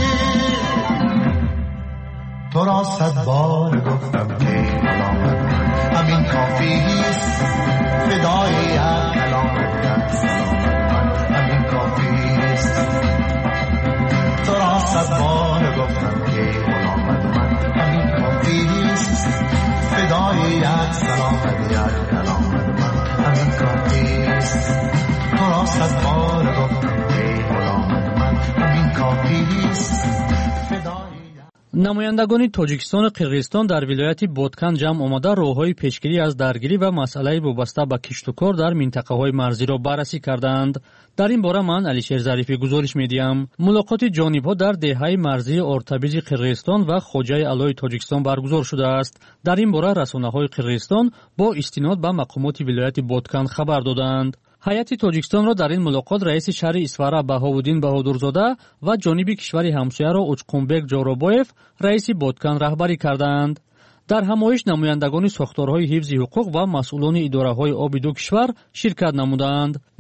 تو را 100 بار گفتم که غلامت من همین کافیست، فدای یک کلامت یک سلامت من همین کافیست. تو را 100 بار گفتم که غلامت من همین کافیست، فدای یک سلامت یک کلامت من همین کافیست. تو را 100 بار گفتم که غلامت من همین کافیست. намояндагони тоҷикистону қирғизистон дар вилояти Боткан ҷамъ омада роҳҳои пешгирӣ аз даргирӣ ва масъалаи вобаста ба киштукор дар минтақаҳои марзиро баррасӣ карданд. дар ин бора ман Алишер Зарифӣ гузориш медиҳам. мулоқоти ҷонибҳо дар деҳаи марзии Ортабизи қирғизистон ва Хоҷаи Аълои Тоҷикистон баргузор шудааст. дар ин бора расонаҳои Қирғизистон бо истинод ба мақомоти вилояти Боткан хабар доданд. ҳайати Тоҷикистонро дар ин мулоқот раиси шаҳри Исфара Баҳовуддин Баҳодурзода ва ҷониби кишвари ҳамсояро Учқунбек Ҷоробоев раиси Боткан раҳбарӣ карданд. дар ҳамоиш намояндагони сохторҳои ҳифзи ҳуқуқ ва масъулони идораҳои оби ду кишвар ширкат намуданд.